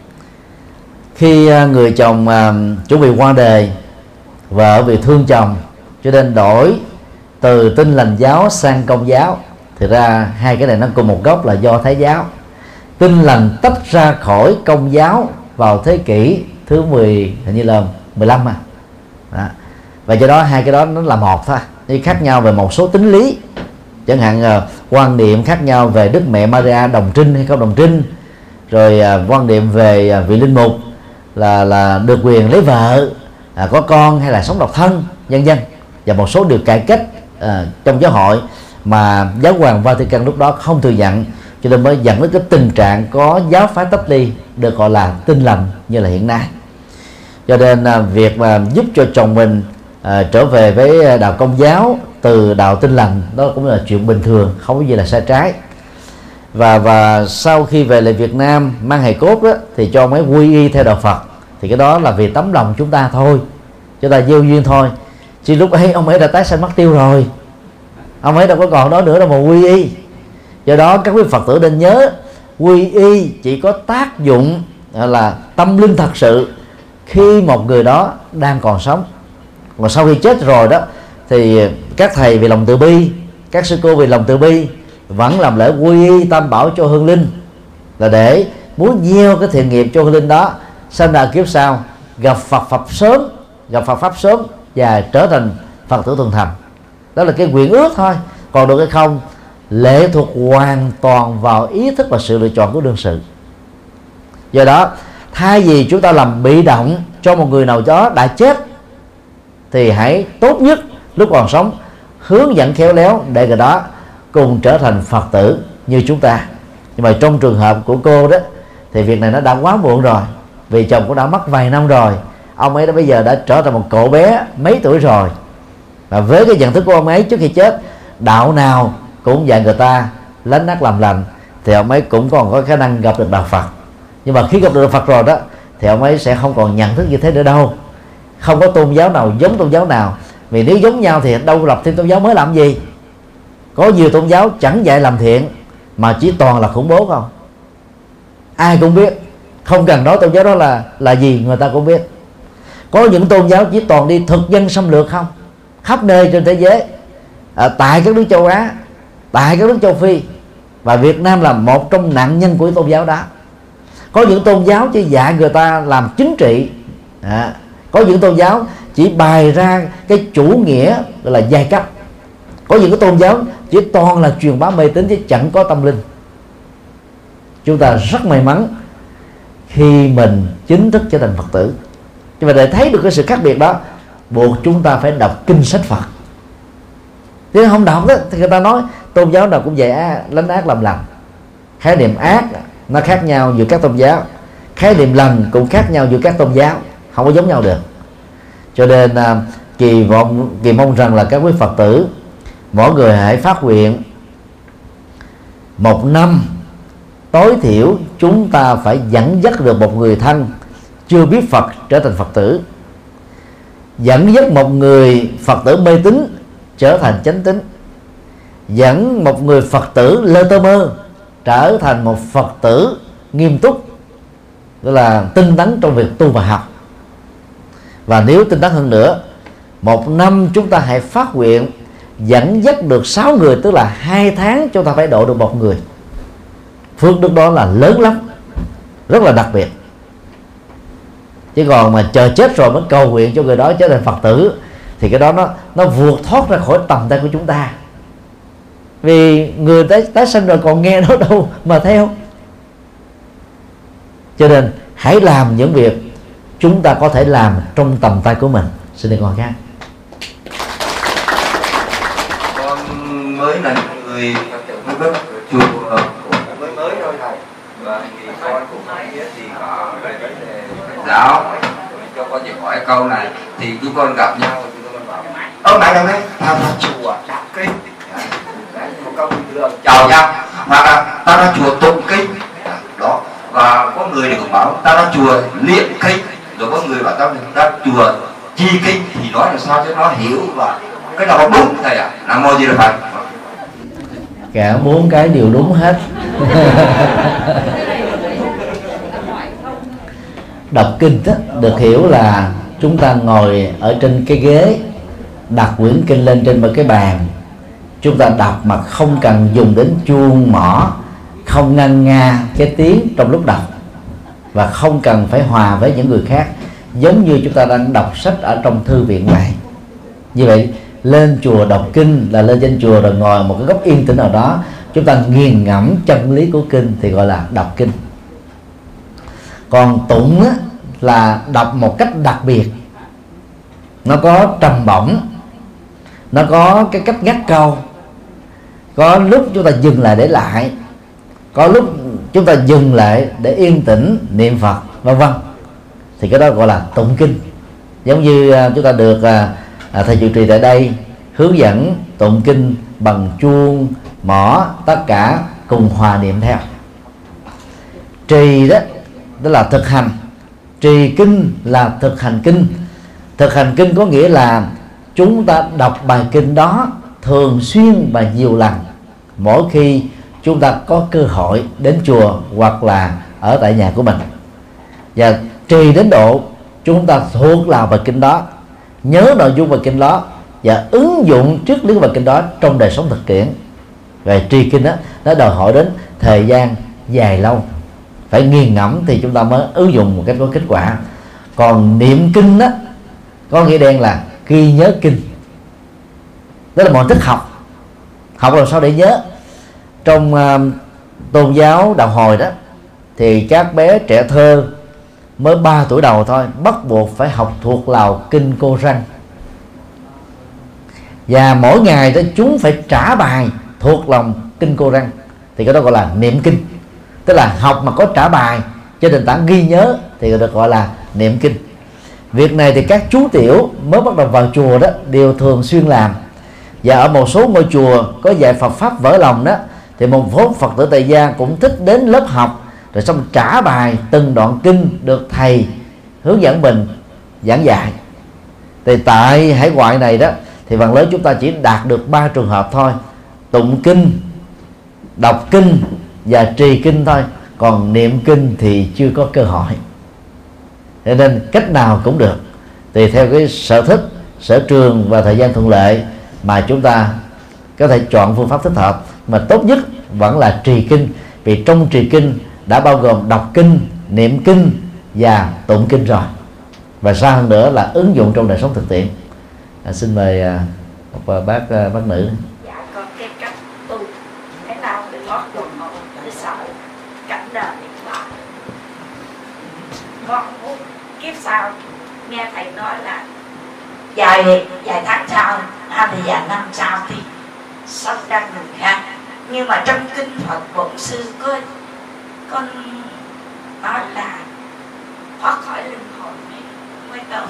khi người chồng chuẩn bị qua đời, vợ vì thương chồng cho nên đổi từ Tin Lành giáo sang Công giáo. Thì ra hai cái này nó cùng một gốc là Do Thái giáo. Tin Lành tách ra khỏi Công giáo vào thế kỷ thứ 10, hình như là 15 mà. Đó. Và do đó hai cái đó nó là một thôi, đi khác nhau về một số tính lý. Chẳng hạn quan niệm khác nhau về Đức Mẹ Maria đồng trinh hay không đồng trinh, rồi quan niệm về vị linh mục là được quyền lấy vợ, có con hay là sống độc thân, vân vân, và một số điều cải cách trong giáo hội mà giáo hoàng Vatican lúc đó không thừa nhận, cho nên mới dẫn đến cái tình trạng có giáo phái tách ly được gọi là Tin Lành như là hiện nay. Cho nên việc mà giúp cho chồng mình trở về với đạo Công giáo từ đạo Tin Lành đó cũng là chuyện bình thường, không có gì là sai trái. Và sau khi về lại Việt Nam mang hài cốt đó, thì cho mấy quy y theo đạo Phật. Thì cái đó là vì tấm lòng chúng ta thôi, chúng ta gieo duyên thôi. Chứ lúc ấy ông ấy đã tái sanh mất tiêu rồi, ông ấy đâu có còn đó nữa đâu mà quy y. Do đó các quý Phật tử nên nhớ, quy y chỉ có tác dụng là tâm linh thật sự khi một người đó đang còn sống. Còn sau khi chết rồi đó thì các thầy vì lòng từ bi, các sư cô vì lòng từ bi vẫn làm lễ quy y tam bảo cho hương linh, là để muốn gieo cái thiện nghiệp cho hương linh đó sanh ra kiếp sau gặp Phật pháp sớm và trở thành Phật tử thuần thành. Đó là cái nguyện ước thôi, còn được hay không lệ thuộc hoàn toàn vào ý thức và sự lựa chọn của đương sự. Do đó thay vì chúng ta làm bị động cho một người nào đó đã chết, thì hãy tốt nhất lúc còn sống hướng dẫn khéo léo để người đó cùng trở thành Phật tử như chúng ta. Nhưng mà trong trường hợp của cô đó thì việc này nó đã quá muộn rồi, vì chồng cũng đã mất vài năm rồi. Ông ấy đã bây giờ đã trở thành một cậu bé mấy tuổi rồi, và với cái nhận thức của ông ấy trước khi chết, đạo nào cũng dạy người ta lánh ác làm lành, thì ông ấy cũng còn có khả năng gặp được đạo Phật. Nhưng mà khi gặp được đạo Phật rồi đó thì ông ấy sẽ không còn nhận thức như thế nữa đâu. Không có tôn giáo nào giống tôn giáo nào, vì nếu giống nhau thì đâu lập thêm tôn giáo mới làm gì. Có nhiều tôn giáo chẳng dạy làm thiện mà chỉ toàn là khủng bố không, ai cũng biết, không cần nói tôn giáo đó là gì, người ta cũng biết. Có những tôn giáo chỉ toàn đi thực dân xâm lược không, khắp nơi trên thế giới, tại các nước châu Á, tại các nước châu Phi, và Việt Nam là một trong nạn nhân của tôn giáo đó. Có những tôn giáo chỉ dạy người ta làm chính trị, có những tôn giáo chỉ bày ra cái chủ nghĩa gọi là giai cấp. Có những cái tôn giáo chỉ toàn là truyền bá mê tín chứ chẳng có tâm linh. Chúng ta rất may mắn khi mình chính thức trở thành Phật tử. Nhưng mà để thấy được cái sự khác biệt đó, buộc chúng ta phải đọc kinh sách Phật. Nếu không đọc đó, thì người ta nói tôn giáo nào cũng dạy lánh ác làm lành. Khái niệm ác nó khác nhau giữa các tôn giáo, khái niệm lành cũng khác nhau giữa các tôn giáo, không có giống nhau được. Cho nên kỳ mong rằng là các quý Phật tử mỗi người hãy phát nguyện một năm tối thiểu chúng ta phải dẫn dắt được một người thân chưa biết Phật trở thành Phật tử, dẫn dắt một người Phật tử mê tín trở thành chánh tín, dẫn một người Phật tử lơ tơ mơ trở thành một Phật tử nghiêm túc, tức là tinh tấn trong việc tu và học. Và nếu tinh tấn hơn nữa, một năm chúng ta hãy phát nguyện dẫn dắt được 6 người, tức là 2 tháng chúng ta phải độ được một người. Phước đức đó là lớn lắm, rất là đặc biệt. Chứ còn mà chờ chết rồi mới cầu nguyện cho người đó trở thành Phật tử thì cái đó nó vượt thoát ra khỏi tầm tay của chúng ta. Vì người tái sanh rồi còn nghe nó đâu mà theo. Cho nên hãy làm những việc chúng ta có thể làm trong tầm tay của mình. Xin đi con khác. Con mới là người mới bước chùa mới thôi thầy, và thì con cũng không biết gì cả về vấn đề Phật giáo. Cho con chỉ hỏi câu này, thì chúng con gặp nhau thì chúng con bảo ông này đâu đấy, tao ra chùa đọc kinh, đấy một câu bình thường chào nhau, hoặc là tao ra chùa tụng kinh đó. Và có người thì cũng bảo tao ra chùa niệm kinh, rồi có người bảo tao ra chùa chi kinh, thì nói là sao cho nó hiểu và cái nào đúng thầy ạ. Nam mô Di Đà Phật. Cả 4 cái đều đúng hết. Đọc kinh đó, được hiểu là chúng ta ngồi ở trên cái ghế, đặt quyển kinh lên trên một cái bàn, chúng ta đọc mà không cần dùng đến chuông mỏ, không ngân nga cái tiếng trong lúc đọc, và không cần phải hòa với những người khác, giống như chúng ta đang đọc sách ở trong thư viện vậy. Như vậy lên chùa đọc kinh là lên trên chùa rồi ngồi một cái góc yên tĩnh nào đó, chúng ta nghiền ngẫm chân lý của kinh thì gọi là đọc kinh. Còn tụng á, là đọc một cách đặc biệt, nó có trầm bổng, nó có cái cách ngắt câu, có lúc chúng ta dừng lại để lại, có lúc chúng ta dừng lại để yên tĩnh niệm Phật, vân vân. Thì cái đó gọi là tụng kinh. Giống như chúng ta được thầy trụ trì tại đây hướng dẫn tụng kinh bằng chuông, mỏ, tất cả cùng hòa niệm theo. Trì đó là thực hành, trì kinh là thực hành kinh. Thực hành kinh có nghĩa là chúng ta đọc bài kinh đó thường xuyên và nhiều lần mỗi khi chúng ta có cơ hội đến chùa hoặc là ở tại nhà của mình. Và trì đến độ chúng ta thuộc lòng bài kinh đó, nhớ nội dung bài kinh đó và ứng dụng triết lý bài kinh đó trong đời sống thực tiễn. Về trì kinh đó, nó đòi hỏi đến thời gian dài lâu, phải nghiền ngẫm thì chúng ta mới ứng dụng một cách có kết quả. Còn niệm kinh đó có nghĩa đen là ghi nhớ kinh, đó là một thức học. Học làm sao để nhớ. Trong tôn giáo đạo Hồi đó thì các bé trẻ thơ mới 3 tuổi đầu thôi bắt buộc phải học thuộc lòng kinh Cô Răng. và mỗi ngày đó chúng phải trả bài thuộc lòng kinh Cô Răng, thì cái đó gọi là niệm kinh. Tức là học mà có trả bài trên nền tảng ghi nhớ thì được gọi là niệm kinh. Việc này thì các chú tiểu mới bắt đầu vào chùa đó đều thường xuyên làm. Và ở một số ngôi chùa có dạy Phật pháp vỡ lòng đó, thì một số Phật tử tại gia cũng thích đến lớp học rồi xong trả bài từng đoạn kinh được thầy hướng dẫn mình giảng dạy. Thì tại hải ngoại này đó thì phần lớn chúng ta chỉ đạt được 3 trường hợp thôi: tụng kinh, đọc kinh và trì kinh thôi. Còn niệm kinh thì chưa có cơ hội. Cho nên cách nào cũng được, tùy theo cái sở thích, sở trường và thời gian thuận lợi mà chúng ta có thể chọn phương pháp thích hợp. Mà tốt nhất vẫn là trì kinh, vì trong trì kinh đã bao gồm đọc kinh, niệm kinh và tụng kinh rồi, và xa hơn nữa là ứng dụng trong đời sống thực tiễn. Xin mời bác nữ. Dạ, còn cái cách tu thế nào để thoát luân hồi để sau cảnh đời niết bàn. Con muốn kiếp sau nghe thầy nói là vài tháng sau hay là vài năm sau thì sống đang người khác, nhưng mà trong kinh Phật Bổn Sư có nói là thoát khỏi luân hồi mới tới.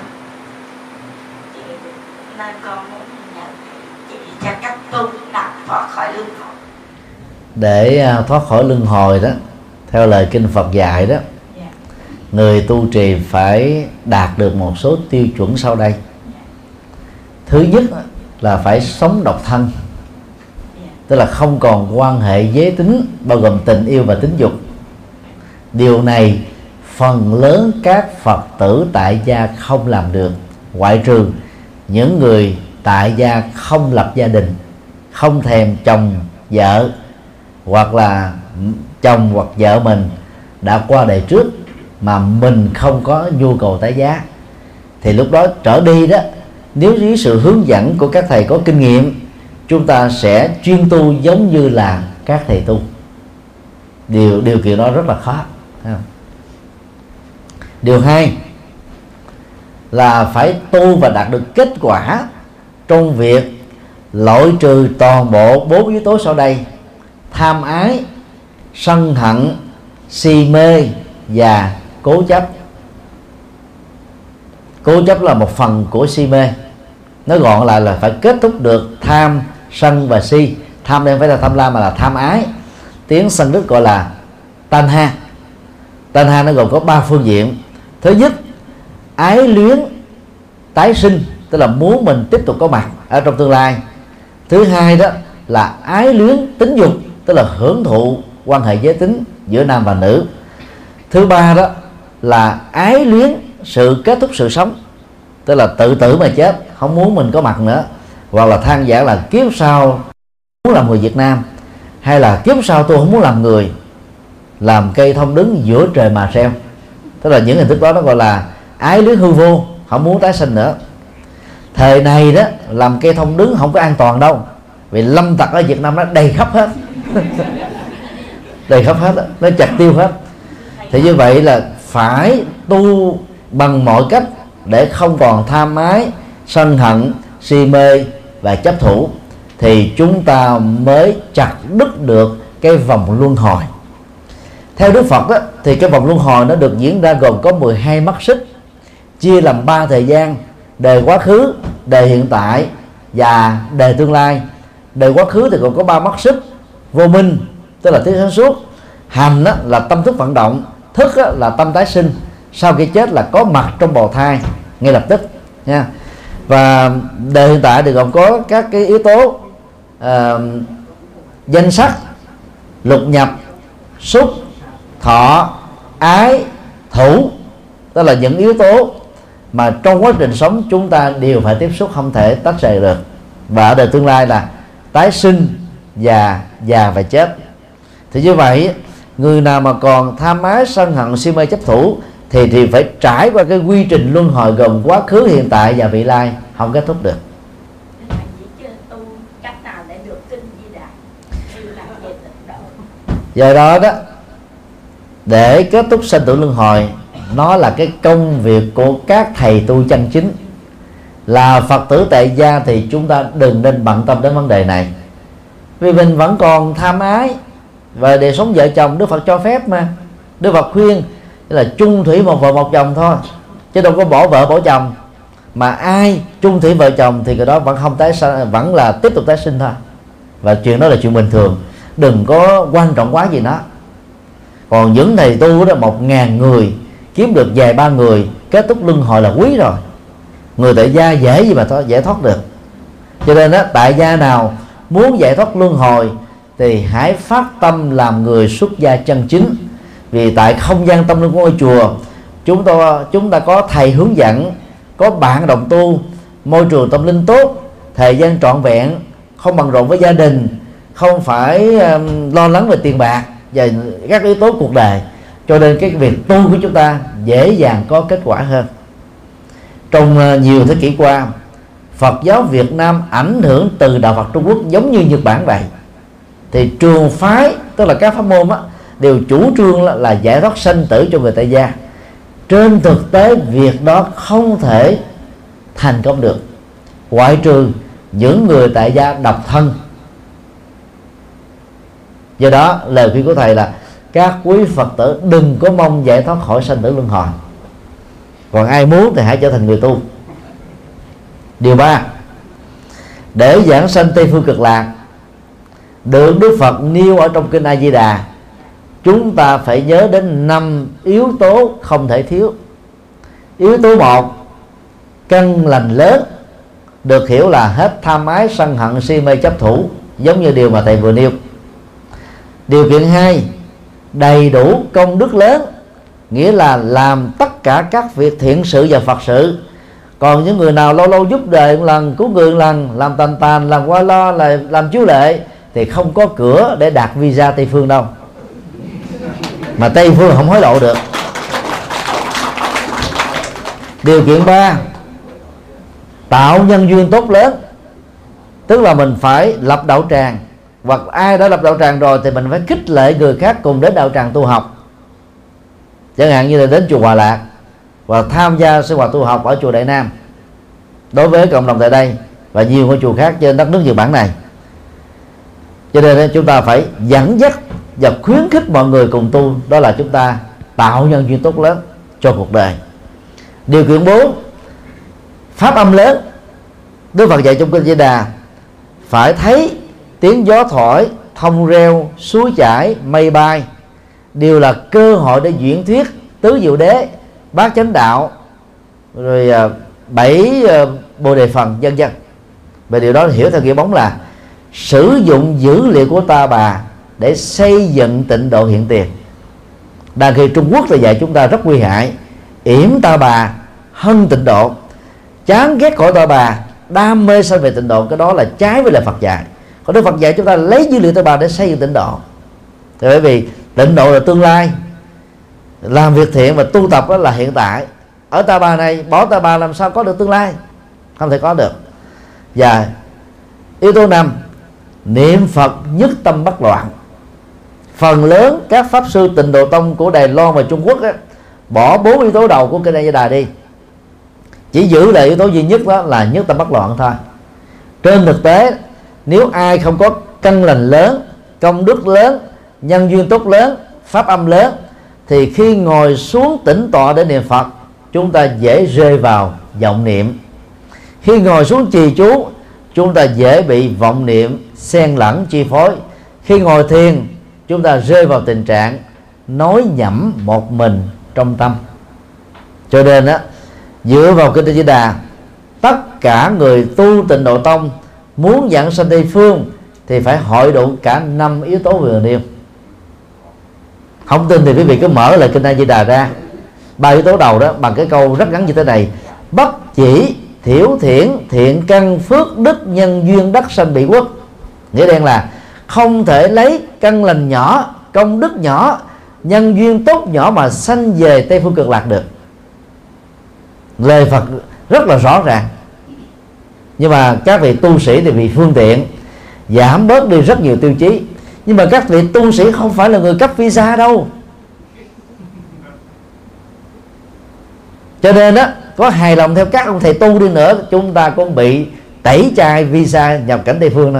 Nên con muốn nhờ chị cho cách tu nào thoát khỏi luân hồi. Để thoát khỏi luân hồi đó, theo lời kinh Phật dạy đó, người tu trì phải đạt được một số tiêu chuẩn sau đây. Thứ nhất là phải sống độc thân, tức là không còn quan hệ giới tính bao gồm tình yêu và tính dục. Điều này phần lớn các Phật tử tại gia không làm được, ngoại trừ những người tại gia không lập gia đình, không thèm chồng vợ, hoặc là chồng hoặc vợ mình đã qua đời trước mà mình không có nhu cầu tái giá. Thì lúc đó trở đi đó, nếu dưới sự hướng dẫn của các thầy có kinh nghiệm, chúng ta sẽ chuyên tu giống như là các thầy tu. Điều kiện đó rất là khó. Điều hai là phải tu và đạt được kết quả trong việc loại trừ toàn bộ 4 yếu tố sau đây: tham ái, sân hận, si mê và cố chấp. Cố chấp là một phần của si mê. Nói gọn lại là phải kết thúc được tham, sân và si. Tham đây phải là tham lam mà là tham ái. Tiếng Sanskrit gọi là tanha. Tanha nó gồm có 3 phương diện. Thứ nhất, ái luyến tái sinh, tức là muốn mình tiếp tục có mặt ở trong tương lai. Thứ hai đó là ái luyến tính dục, tức là hưởng thụ quan hệ giới tính giữa nam và nữ. Thứ ba đó là ái luyến sự kết thúc sự sống, tức là tự tử mà chết, không muốn mình có mặt nữa. Hoặc là than vãn là kiếp sau muốn làm người Việt Nam, hay là kiếp sau tôi không muốn làm người, làm cây thông đứng giữa trời mà treo. Tức là những hình thức đó nó gọi là ái luyến hư vô, không muốn tái sinh nữa. Thời này đó làm cây thông đứng không có an toàn đâu, vì lâm tặc ở Việt Nam nó đầy khắp hết đầy khắp hết đó, nó chặt tiêu hết. Thì như vậy là phải tu bằng mọi cách để không còn tham ái, sân hận, si mê và chấp thủ, thì chúng ta mới chặt đứt được cái vòng luân hồi. Theo Đức Phật đó, thì cái vòng luân hồi nó được diễn ra gồm có 12 mắt xích, chia làm 3 thời gian: đời quá khứ, đời hiện tại và đời tương lai. Đời quá khứ thì còn có 3 mắt xích: vô minh, tức là thức sáng suốt; hành đó là tâm thức vận động; thức là tâm tái sinh, sau khi chết là có mặt trong bào thai ngay lập tức nha. Và đời hiện tại thì gồm có các cái yếu tố danh sắc, lục nhập, xúc, thọ, ái, thủ, tức là những yếu tố mà trong quá trình sống chúng ta đều phải tiếp xúc, không thể tách rời được. Và ở đời tương lai là tái sinh, già và chết. Thì như vậy, người nào mà còn tham ái, sân hận, si mê, chấp thủ thì phải trải qua cái quy trình luân hồi gồm quá khứ, hiện tại và vị lai, không kết thúc được. Do đó đó, để kết thúc sanh tử luân hồi, nó là cái công việc của các thầy tu chân chính. là Phật tử tại gia thì chúng ta đừng nên bận tâm đến vấn đề này, vì mình vẫn còn tham ái và đời sống vợ chồng Đức Phật cho phép mà. Đức Phật khuyên là chung thủy một vợ một chồng thôi, chứ đâu có bỏ vợ bỏ chồng. Mà ai chung thủy vợ chồng thì cái đó vẫn không tái sinh, vẫn là tiếp tục tái sinh thôi, và chuyện đó là chuyện bình thường, đừng có quan trọng quá gì nó. Còn những thầy tu đó 1.000 người kiếm được vài ba người kết thúc luân hồi là quý rồi. Người tại gia dễ gì mà giải thoát được. Cho nên đó, tại gia nào muốn giải thoát luân hồi thì hãy phát tâm làm người xuất gia chân chính. Vì tại không gian tâm linh của ngôi chùa, chúng ta có thầy hướng dẫn, có bạn đồng tu, môi trường tâm linh tốt, thời gian trọn vẹn, không bận rộn với gia đình, không phải lo lắng về tiền bạc và các yếu tố cuộc đời. Cho nên cái việc tu của chúng ta dễ dàng có kết quả hơn. Trong nhiều thế kỷ qua, Phật giáo Việt Nam ảnh hưởng từ đạo Phật Trung Quốc giống như Nhật Bản vậy. Thì trường phái, tức là các pháp môn á, đều chủ trương là giải thoát sanh tử cho người tại gia. Trên thực tế việc đó không thể thành công được, ngoại trừ những người tại gia độc thân. Do đó lời khuyên của thầy là các quý Phật tử đừng có mong giải thoát khỏi sanh tử luân hồi. Còn ai muốn thì hãy trở thành người tu. Điều 3, để giảng sanh Tây Phương Cực Lạc được Đức Phật nêu ở trong kinh A Di Đà, chúng ta phải nhớ đến 5 yếu tố không thể thiếu. Yếu tố 1, căn lành lớn, được hiểu là hết tham ái sân hận si mê chấp thủ, giống như điều mà thầy vừa nêu. Điều kiện 2, đầy đủ công đức lớn, nghĩa là làm tất cả các việc thiện sự và Phật sự. Còn những người nào lâu lâu giúp đời một lần, cứu người một lần, làm tàn tàn, làm qua lo, làm chiếu lệ thì không có cửa để đạt visa Tây Phương đâu. Mà Tây Phương không hối lộ được. Điều kiện 3, tạo nhân duyên tốt lớn, tức là mình phải lập đạo tràng, hoặc ai đã lập đạo tràng rồi thì mình phải khích lệ người khác cùng đến đạo tràng tu học. Chẳng hạn như là đến chùa Hòa Lạc và tham gia sinh hoạt tu học ở chùa Đại Nam đối với cộng đồng tại đây và nhiều ngôi chùa khác trên đất nước Nhật Bản này. Cho nên chúng ta phải dẫn dắt và khuyến khích mọi người cùng tu, đó là chúng ta tạo nhân duyên tốt lớn cho cuộc đời. Điều kiện 4, pháp âm lớn. Đức Phật dạy trong kinh Di Đà phải thấy tiếng gió thổi, thông reo, suối chảy, mây bay đều là cơ hội để diễn thuyết tứ diệu đế, bát chánh đạo, rồi 7 bồ đề phần, vân vân. Về điều đó hiểu theo nghĩa bóng là sử dụng dữ liệu của Ta Bà để xây dựng tịnh độ hiện tiền. Đang khi Trung Quốc thì dạy chúng ta rất nguy hại: yểm Ta Bà, hân tịnh độ, chán ghét cõi Ta Bà, đam mê sanh về tịnh độ. Cái đó là trái với lời Phật dạy. Còn Đức Phật dạy chúng ta lấy dữ liệu Ta Bà để xây dựng tịnh độ. Thì bởi vì tịnh độ là tương lai, làm việc thiện và tu tập đó là hiện tại. Ở Ta Bà này bỏ Ta Bà làm sao có được tương lai? Không thể có được. Và yếu tố 5, niệm Phật nhất tâm bất loạn. Phần lớn các pháp sư Tịnh Độ Tông của Đài Loan và Trung Quốc á, bỏ 4 yếu tố đầu của kinh A Di Đà đi, chỉ giữ lại yếu tố duy nhất, đó là nhất tâm bất loạn thôi. Trên thực tế, nếu ai không có căn lành lớn, công đức lớn, nhân duyên tốt lớn, pháp âm lớn, thì khi ngồi xuống tĩnh tọa để niệm Phật, chúng ta dễ rơi vào vọng niệm. Khi ngồi xuống trì chú, chúng ta dễ bị vọng niệm xen lẫn chi phối. Khi ngồi thiền, chúng ta rơi vào tình trạng nói nhẩm một mình trong tâm. Cho nên á, dựa vào kinh A Di Đà, tất cả người tu Tịnh Độ Tông muốn giảng sanh Tây Phương thì phải hội đủ cả 5 yếu tố vừa nêu. Không tin thì quý vị cứ mở lại kinh A Di Đà ra, 3 yếu tố đầu đó bằng cái câu rất ngắn như thế này: bất chỉ thiểu thiển thiện căn phước đức nhân duyên đắc sanh bị quốc. Nghĩa đen là không thể lấy căn lành nhỏ, công đức nhỏ, nhân duyên tốt nhỏ mà sanh về Tây Phương Cực Lạc được. Lời Phật rất là rõ ràng. Nhưng mà các vị tu sĩ thì vì phương tiện giảm bớt đi rất nhiều tiêu chí. Nhưng mà các vị tu sĩ không phải là người cấp visa đâu. Cho nên á, có hài lòng theo các ông thầy tu đi nữa, chúng ta cũng bị tẩy chay visa nhập cảnh Tây phương thôi.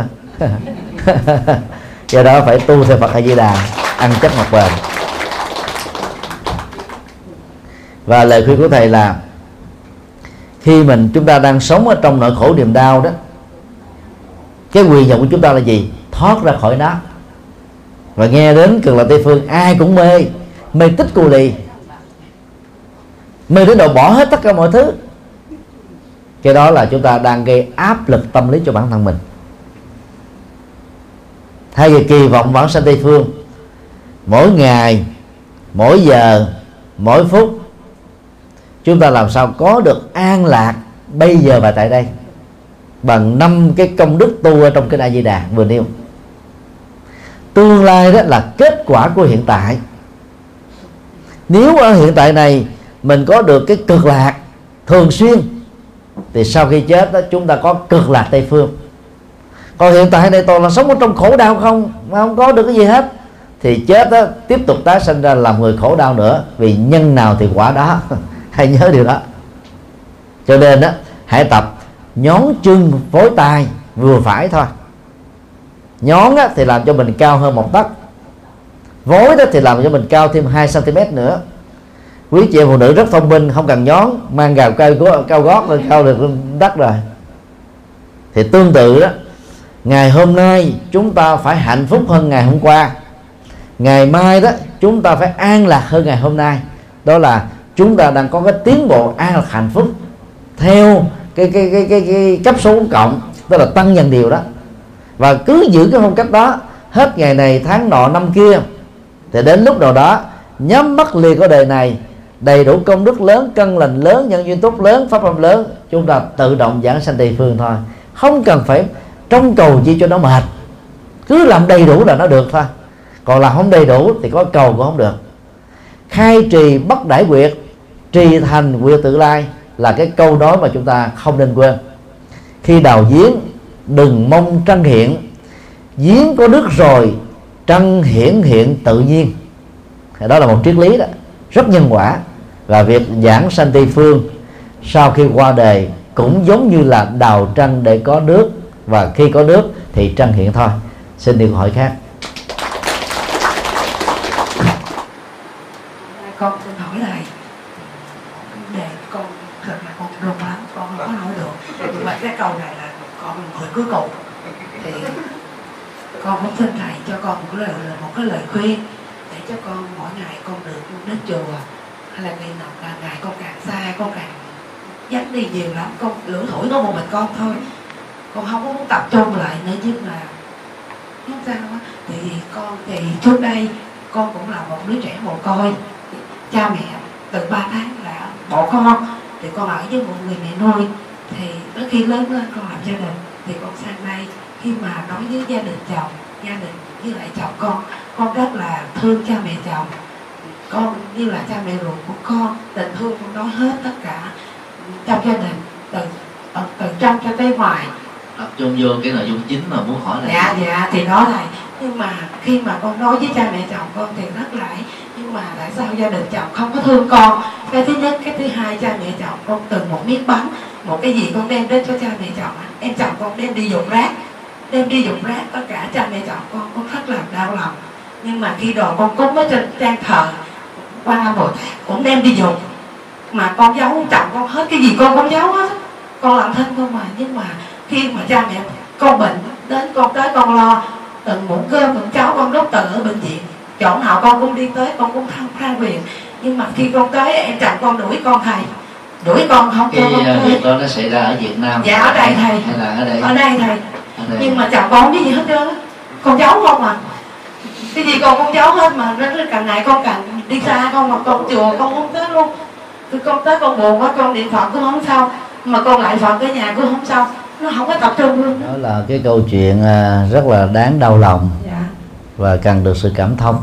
Do đó phải tu theo Phật A Di Đà, ăn chắc mặc bền. Và lời khuyên của thầy là khi chúng ta đang sống ở trong nỗi khổ niềm đau đó, cái quyền vọng của chúng ta là gì? Thoát ra khỏi nó. Và nghe đến Cực Lạc Tây Phương ai cũng mê tích cù lì, mê đến độ bỏ hết tất cả mọi thứ. Cái đó là chúng ta đang gây áp lực tâm lý cho bản thân mình. Thay vì kỳ vọng vãng sanh Tây Phương, mỗi ngày, mỗi giờ, mỗi phút, chúng ta làm sao có được an lạc bây giờ và tại đây bằng 5 cái công đức tu ở trong kinh A Di Đà vừa nêu. Tương lai đó là kết quả của hiện tại. Nếu ở hiện tại này mình có được cái cực lạc thường xuyên, thì sau khi chết đó chúng ta có cực lạc Tây Phương. Còn hiện tại này toàn là sống ở trong khổ đau không, mà không có được cái gì hết, thì chết đó tiếp tục tái sinh ra làm người khổ đau nữa. Vì nhân nào thì quả đó. Hãy nhớ điều đó. Cho nên đó, hãy tập nhón chân phối tay vừa phải thôi. Nhón á, thì làm cho mình cao hơn 1 tấc, vối đó thì làm cho mình cao thêm 2 cm nữa. Quý chị em phụ nữ rất thông minh, không cần nhón, mang gào cao gót lên cao được đất rồi. Thì tương tự đó, ngày hôm nay chúng ta phải hạnh phúc hơn ngày hôm qua, ngày mai đó chúng ta phải an lạc hơn ngày hôm nay. Đó là chúng ta đang có cái tiến bộ an lạc hạnh phúc theo cái cấp số cộng, tức là tăng dần điều đó. Và cứ giữ cái phong cách đó hết ngày này tháng nọ năm kia, thì đến lúc nào đó nhắm mắt liền có đời này, đầy đủ công đức lớn, căn lành lớn, nhân duyên tốt lớn, pháp âm lớn, chúng ta tự động giảng sanh Tây Phương thôi. Không cần phải trông cầu gì cho nó mệt, cứ làm đầy đủ là nó được thôi. Còn làm không đầy đủ thì có cầu cũng không được. Khai trì bất đãi quyệt, trì thành quyệt tự lai là cái câu nói mà chúng ta không nên quên. Khi đào giếng đừng mong trăng hiện, giếng có nước rồi trăng hiển hiện tự nhiên. Đó là một triết lý đó, rất nhân quả. Và việc giảng sanh Tây Phương sau khi qua đời cũng giống như là đào trăng để có nước, và khi có nước thì trăng hiện thôi. Xin đi câu hỏi khác. Con xin hỏi lại để con thật là con run lắm, con không có nói được. Nhưng mà cái câu này là con hồi cuối cùng, thì con cũng xin thầy cho con một cái lời khuyên để cho con mỗi ngày con được đến chùa, hay là ngày nào càng ngày con càng xa, con càng dám đi nhiều lắm. Con lưỡi thổi có một mình con thôi, con không có muốn tập trung lại nữa, nhưng mà không sao á. Thì trước đây con cũng là một đứa trẻ mồ côi, cha mẹ từ 3 tháng là bỏ con, thì con ở với một người mẹ nuôi. Thì đến khi lớn lên con làm gia đình, thì con sang đây, khi mà nói với gia đình chồng, gia đình với lại chồng con rất là thương cha mẹ chồng, con như là cha mẹ ruột của con, tình thương con nói hết tất cả trong gia đình, từ trong cho tới ngoài. Tập trung vô cái nội dung chính mà muốn hỏi là Dạ thì đó thầy. Nhưng mà khi mà con nói với cha mẹ chồng con thì rất là nhưng mà tại sao gia đình chồng không có thương con? Cái thứ nhất, cái thứ hai, cha mẹ chồng con từng một miếng bánh, một cái gì con đem đến cho cha mẹ chồng, em chồng con đem đi dục rác, tất cả cha mẹ chồng con rất là đau lòng. Nhưng mà khi đồ con cúng ở trên trang thờ Quan Âm Bồ Tát cũng đem đi dục, mà con giấu chồng con hết, cái gì con cũng giấu hết, con làm thân không mà. Nhưng mà khi mà cha mẹ con bệnh đến, con tới con lo từng muỗng cơm muỗng cháo con đốt từ ở bệnh viện, chỗ nào con cũng đi tới, con cũng than phiền. Nhưng mà khi con tới, em chồng con đuổi con thầy, đuổi con không cho con tới. Việc đó nó xảy ra ở Việt Nam? Dạ ở đây thầy. Hay là ở đây? Ở đây thầy. Nhưng mà chồng con không biết gì hết trơn á, con giấu không à, cái gì con cũng giấu hết. Mà đến càng ngày con càng đi xa, con mà con chùa con không tới luôn. Thì con tới con buồn quá, con điện thoại cũng không sao, mà con lại Phật ở nhà cũng không sao, nó không có tập trung luôn. Đó là cái câu chuyện rất là đáng đau lòng. Dạ. Và cần được sự cảm thông.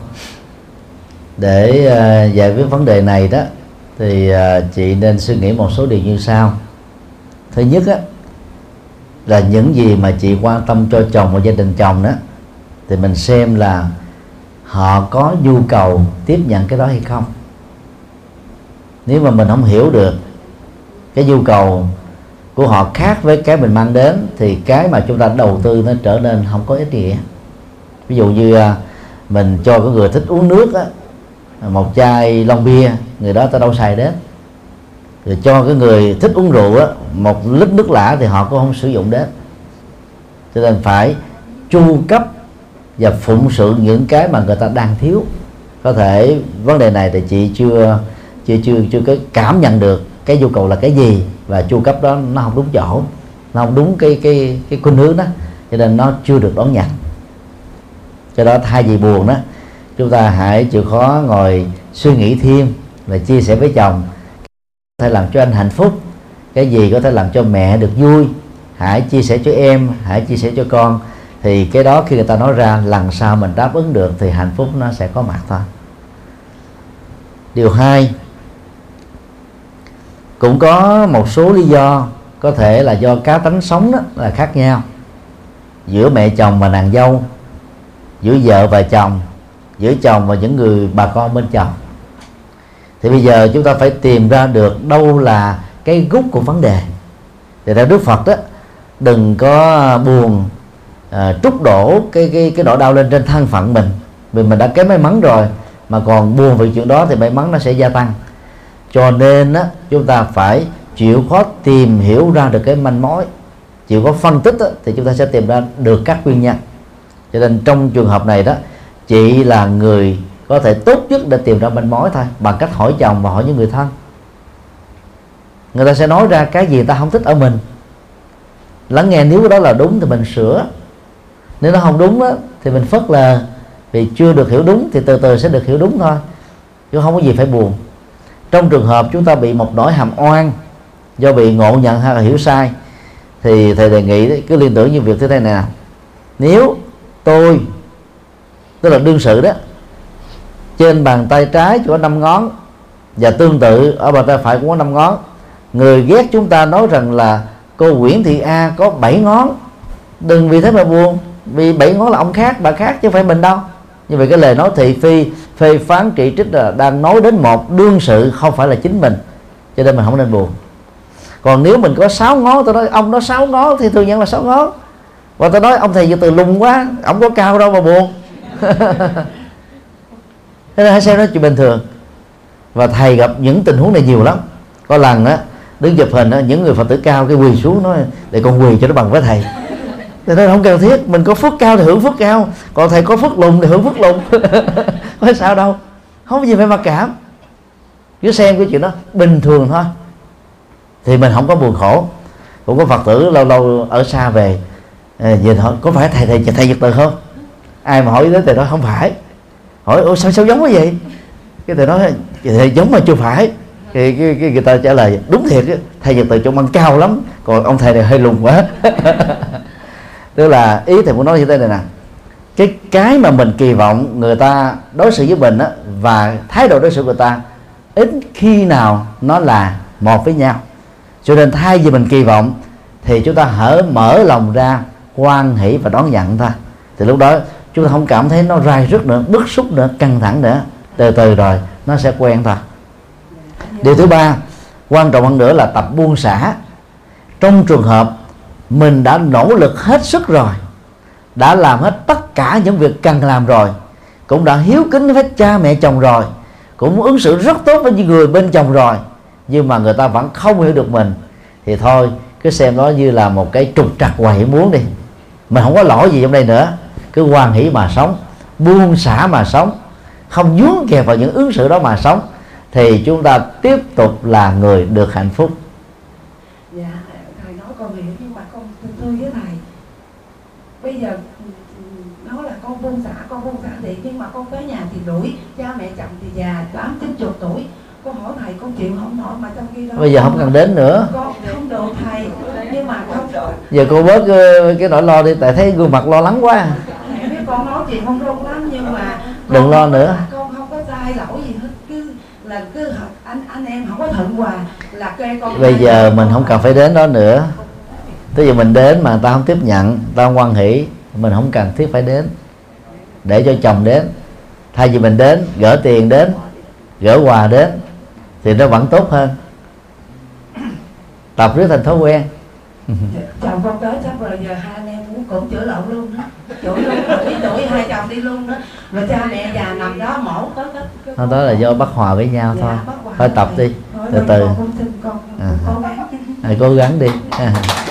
Để giải quyết vấn đề này đó, thì chị nên suy nghĩ một số điều như sau. Thứ nhất á, là những gì mà chị quan tâm cho chồng và gia đình chồng đó, thì mình xem là họ có nhu cầu tiếp nhận cái đó hay không. Nếu mà mình không hiểu được cái nhu cầu của họ khác với cái mình mang đến, thì cái mà chúng ta đầu tư nó trở nên không có ý nghĩa. Ví dụ như mình cho cái người thích uống nước á, một chai lon bia, người đó ta đâu xài đến. Rồi cho cái người thích uống rượu á, 1 lít nước lã thì họ cũng không sử dụng đến. Cho nên phải chu cấp và phụng sự những cái mà người ta đang thiếu. Có thể vấn đề này thì chị chưa có cảm nhận được cái nhu cầu là cái gì, và chu cấp đó nó không đúng chỗ, nó không đúng cái khuynh hướng đó, cho nên nó chưa được đón nhận. Cho đó thay vì buồn đó, chúng ta hãy chịu khó ngồi suy nghĩ thêm và chia sẻ với chồng có thể làm cho anh hạnh phúc, cái gì có thể làm cho mẹ được vui, hãy chia sẻ cho em, hãy chia sẻ cho con. Thì cái đó khi người ta nói ra, lần sau mình đáp ứng được thì hạnh phúc nó sẽ có mặt thôi. Điều 2, cũng có một số lý do, có thể là do cá tánh sống đó là khác nhau, giữa mẹ chồng và nàng dâu, giữa vợ và chồng, giữa chồng và những người bà con bên chồng. Thì bây giờ chúng ta phải tìm ra được đâu là cái gốc của vấn đề. Thì theo Đức Phật đó, đừng có buồn trút đổ cái nỗi đau lên trên thân phận mình, vì mình đã kém may mắn rồi mà còn buồn về chuyện đó thì may mắn nó sẽ gia tăng. Cho nên á, chúng ta phải chịu khó tìm hiểu ra được cái manh mối, chịu khó phân tích á, thì chúng ta sẽ tìm ra được các nguyên nhân. Cho nên trong trường hợp này đó, chị là người có thể tốt nhất để tìm ra manh mối thôi, bằng cách hỏi chồng và hỏi những người thân. Người ta sẽ nói ra cái gì ta không thích ở mình, lắng nghe, nếu đó là đúng thì mình sửa, nếu nó không đúng đó, thì mình phớt lờ, vì chưa được hiểu đúng thì từ từ sẽ được hiểu đúng thôi, chứ không có gì phải buồn. Trong trường hợp chúng ta bị một nỗi hàm oan do bị ngộ nhận hay là hiểu sai, thì thầy đề nghị cứ liên tưởng như việc thế này nè: nếu tôi, tức là đương sự đó, trên bàn tay trái chỉ có 5 ngón, và tương tự ở bàn tay phải cũng có 5 ngón, người ghét chúng ta nói rằng là cô Nguyễn Thị A có 7 ngón, đừng vì thế mà buồn, vì 7 ngón là ông khác, bà khác, chứ không phải mình đâu. Như vậy cái lời nói thị phi, phê phán, trị trích là đang nói đến một đương sự, không phải là chính mình, cho nên mình không nên buồn. Còn nếu mình có 6 ngón, tôi nói ông đó 6 ngón thì thường nhận là 6 ngón. Và tôi nói ông thầy Việt Từ lùng quá, ông có cao đâu mà buồn. Thế nên hãy xem nó chuyện bình thường. Và thầy gặp những tình huống này nhiều lắm. Có lần á, đứng chụp hình á, những người Phật tử cao cái quỳ xuống nói để con quỳ cho nó bằng với thầy. Thì nó không cần thiết, mình có phước cao thì hưởng phước cao, còn thầy có phước lùn thì hưởng phước lùn. Có sao đâu, không có gì phải mặc cảm, cứ xem cái chuyện đó bình thường thôi thì mình không có buồn khổ. Cũng có Phật tử lâu lâu ở xa về về hỏi có phải thầy Việt Từ không? Ai mà hỏi đến thầy đó không phải, hỏi ủa sao giống cái gì? Cái thầy nói thầy giống mà chưa phải. Cái người ta trả lời đúng thiệt, thầy Việt Từ trong băng cao lắm, còn ông thầy này hơi lùn quá. Tức là ý thầy muốn nói như thế này nè: cái mà mình kỳ vọng người ta đối xử với mình á, và thái độ đối xử của người ta ít khi nào nó là một với nhau. Cho nên thay vì mình kỳ vọng thì chúng ta mở lòng ra, hoan hỷ và đón nhận thôi. Thì lúc đó chúng ta không cảm thấy nó rai rứt nữa, bức xúc nữa, căng thẳng nữa. Từ từ rồi nó sẽ quen thôi. Điều thứ 3 quan trọng hơn nữa là tập buông xả. Trong trường hợp mình đã nỗ lực hết sức rồi, đã làm hết tất cả những việc cần làm rồi, cũng đã hiếu kính với cha mẹ chồng rồi, cũng ứng xử rất tốt với những người bên chồng rồi, nhưng mà người ta vẫn không hiểu được mình, thì thôi cứ xem nó như là một cái trục trặc ngoài ý muốn đi. Mình không có lỗi gì trong đây nữa, cứ hoan hỷ mà sống, buông xả mà sống, không dướng kẹt vào những ứng xử đó mà sống, thì chúng ta tiếp tục là người được hạnh phúc. Dạ, thầy nói con hiểu, nhưng mà con thưa với thầy, bây giờ nó là con buông xả thiệt, nhưng mà con tới nhà thì đuổi, cha mẹ chồng thì già 80-90 tuổi. Con hỏi thầy con chịu không nổi, mà trong khi đó bây giờ không cần đến nữa. Con không được thầy, nhưng mà không được. Giờ cô bớt cái nỗi lo đi, tại thấy gương mặt lo lắng quá. Thầy biết con nói chuyện không rung lắm, nhưng mà đừng lo nữa. Con không có sai lỗi gì hết, cứ anh em không có thuận hòa là kê con. Bây giờ mình không cần phải đến đó nữa. Tới giờ mình đến mà ta không tiếp nhận, ta không hoan hỷ, mình không cần thiết phải đến, để cho chồng đến. Thay vì mình đến, gửi tiền đến, gửi quà đến, thì nó vẫn tốt hơn. tập rất thành thói quen. Chồng con tới chắc rồi giờ hai anh em cũng chữa lộn luôn đó, chữa luôn rồi biến đổi hai chồng đi luôn đó, rồi cha mẹ già nằm đó mổ có Đó là do bất hòa với nhau thôi. bất hòa Thôi tập đi, từ từ. con xin con cố gắng. Cố gắng đi.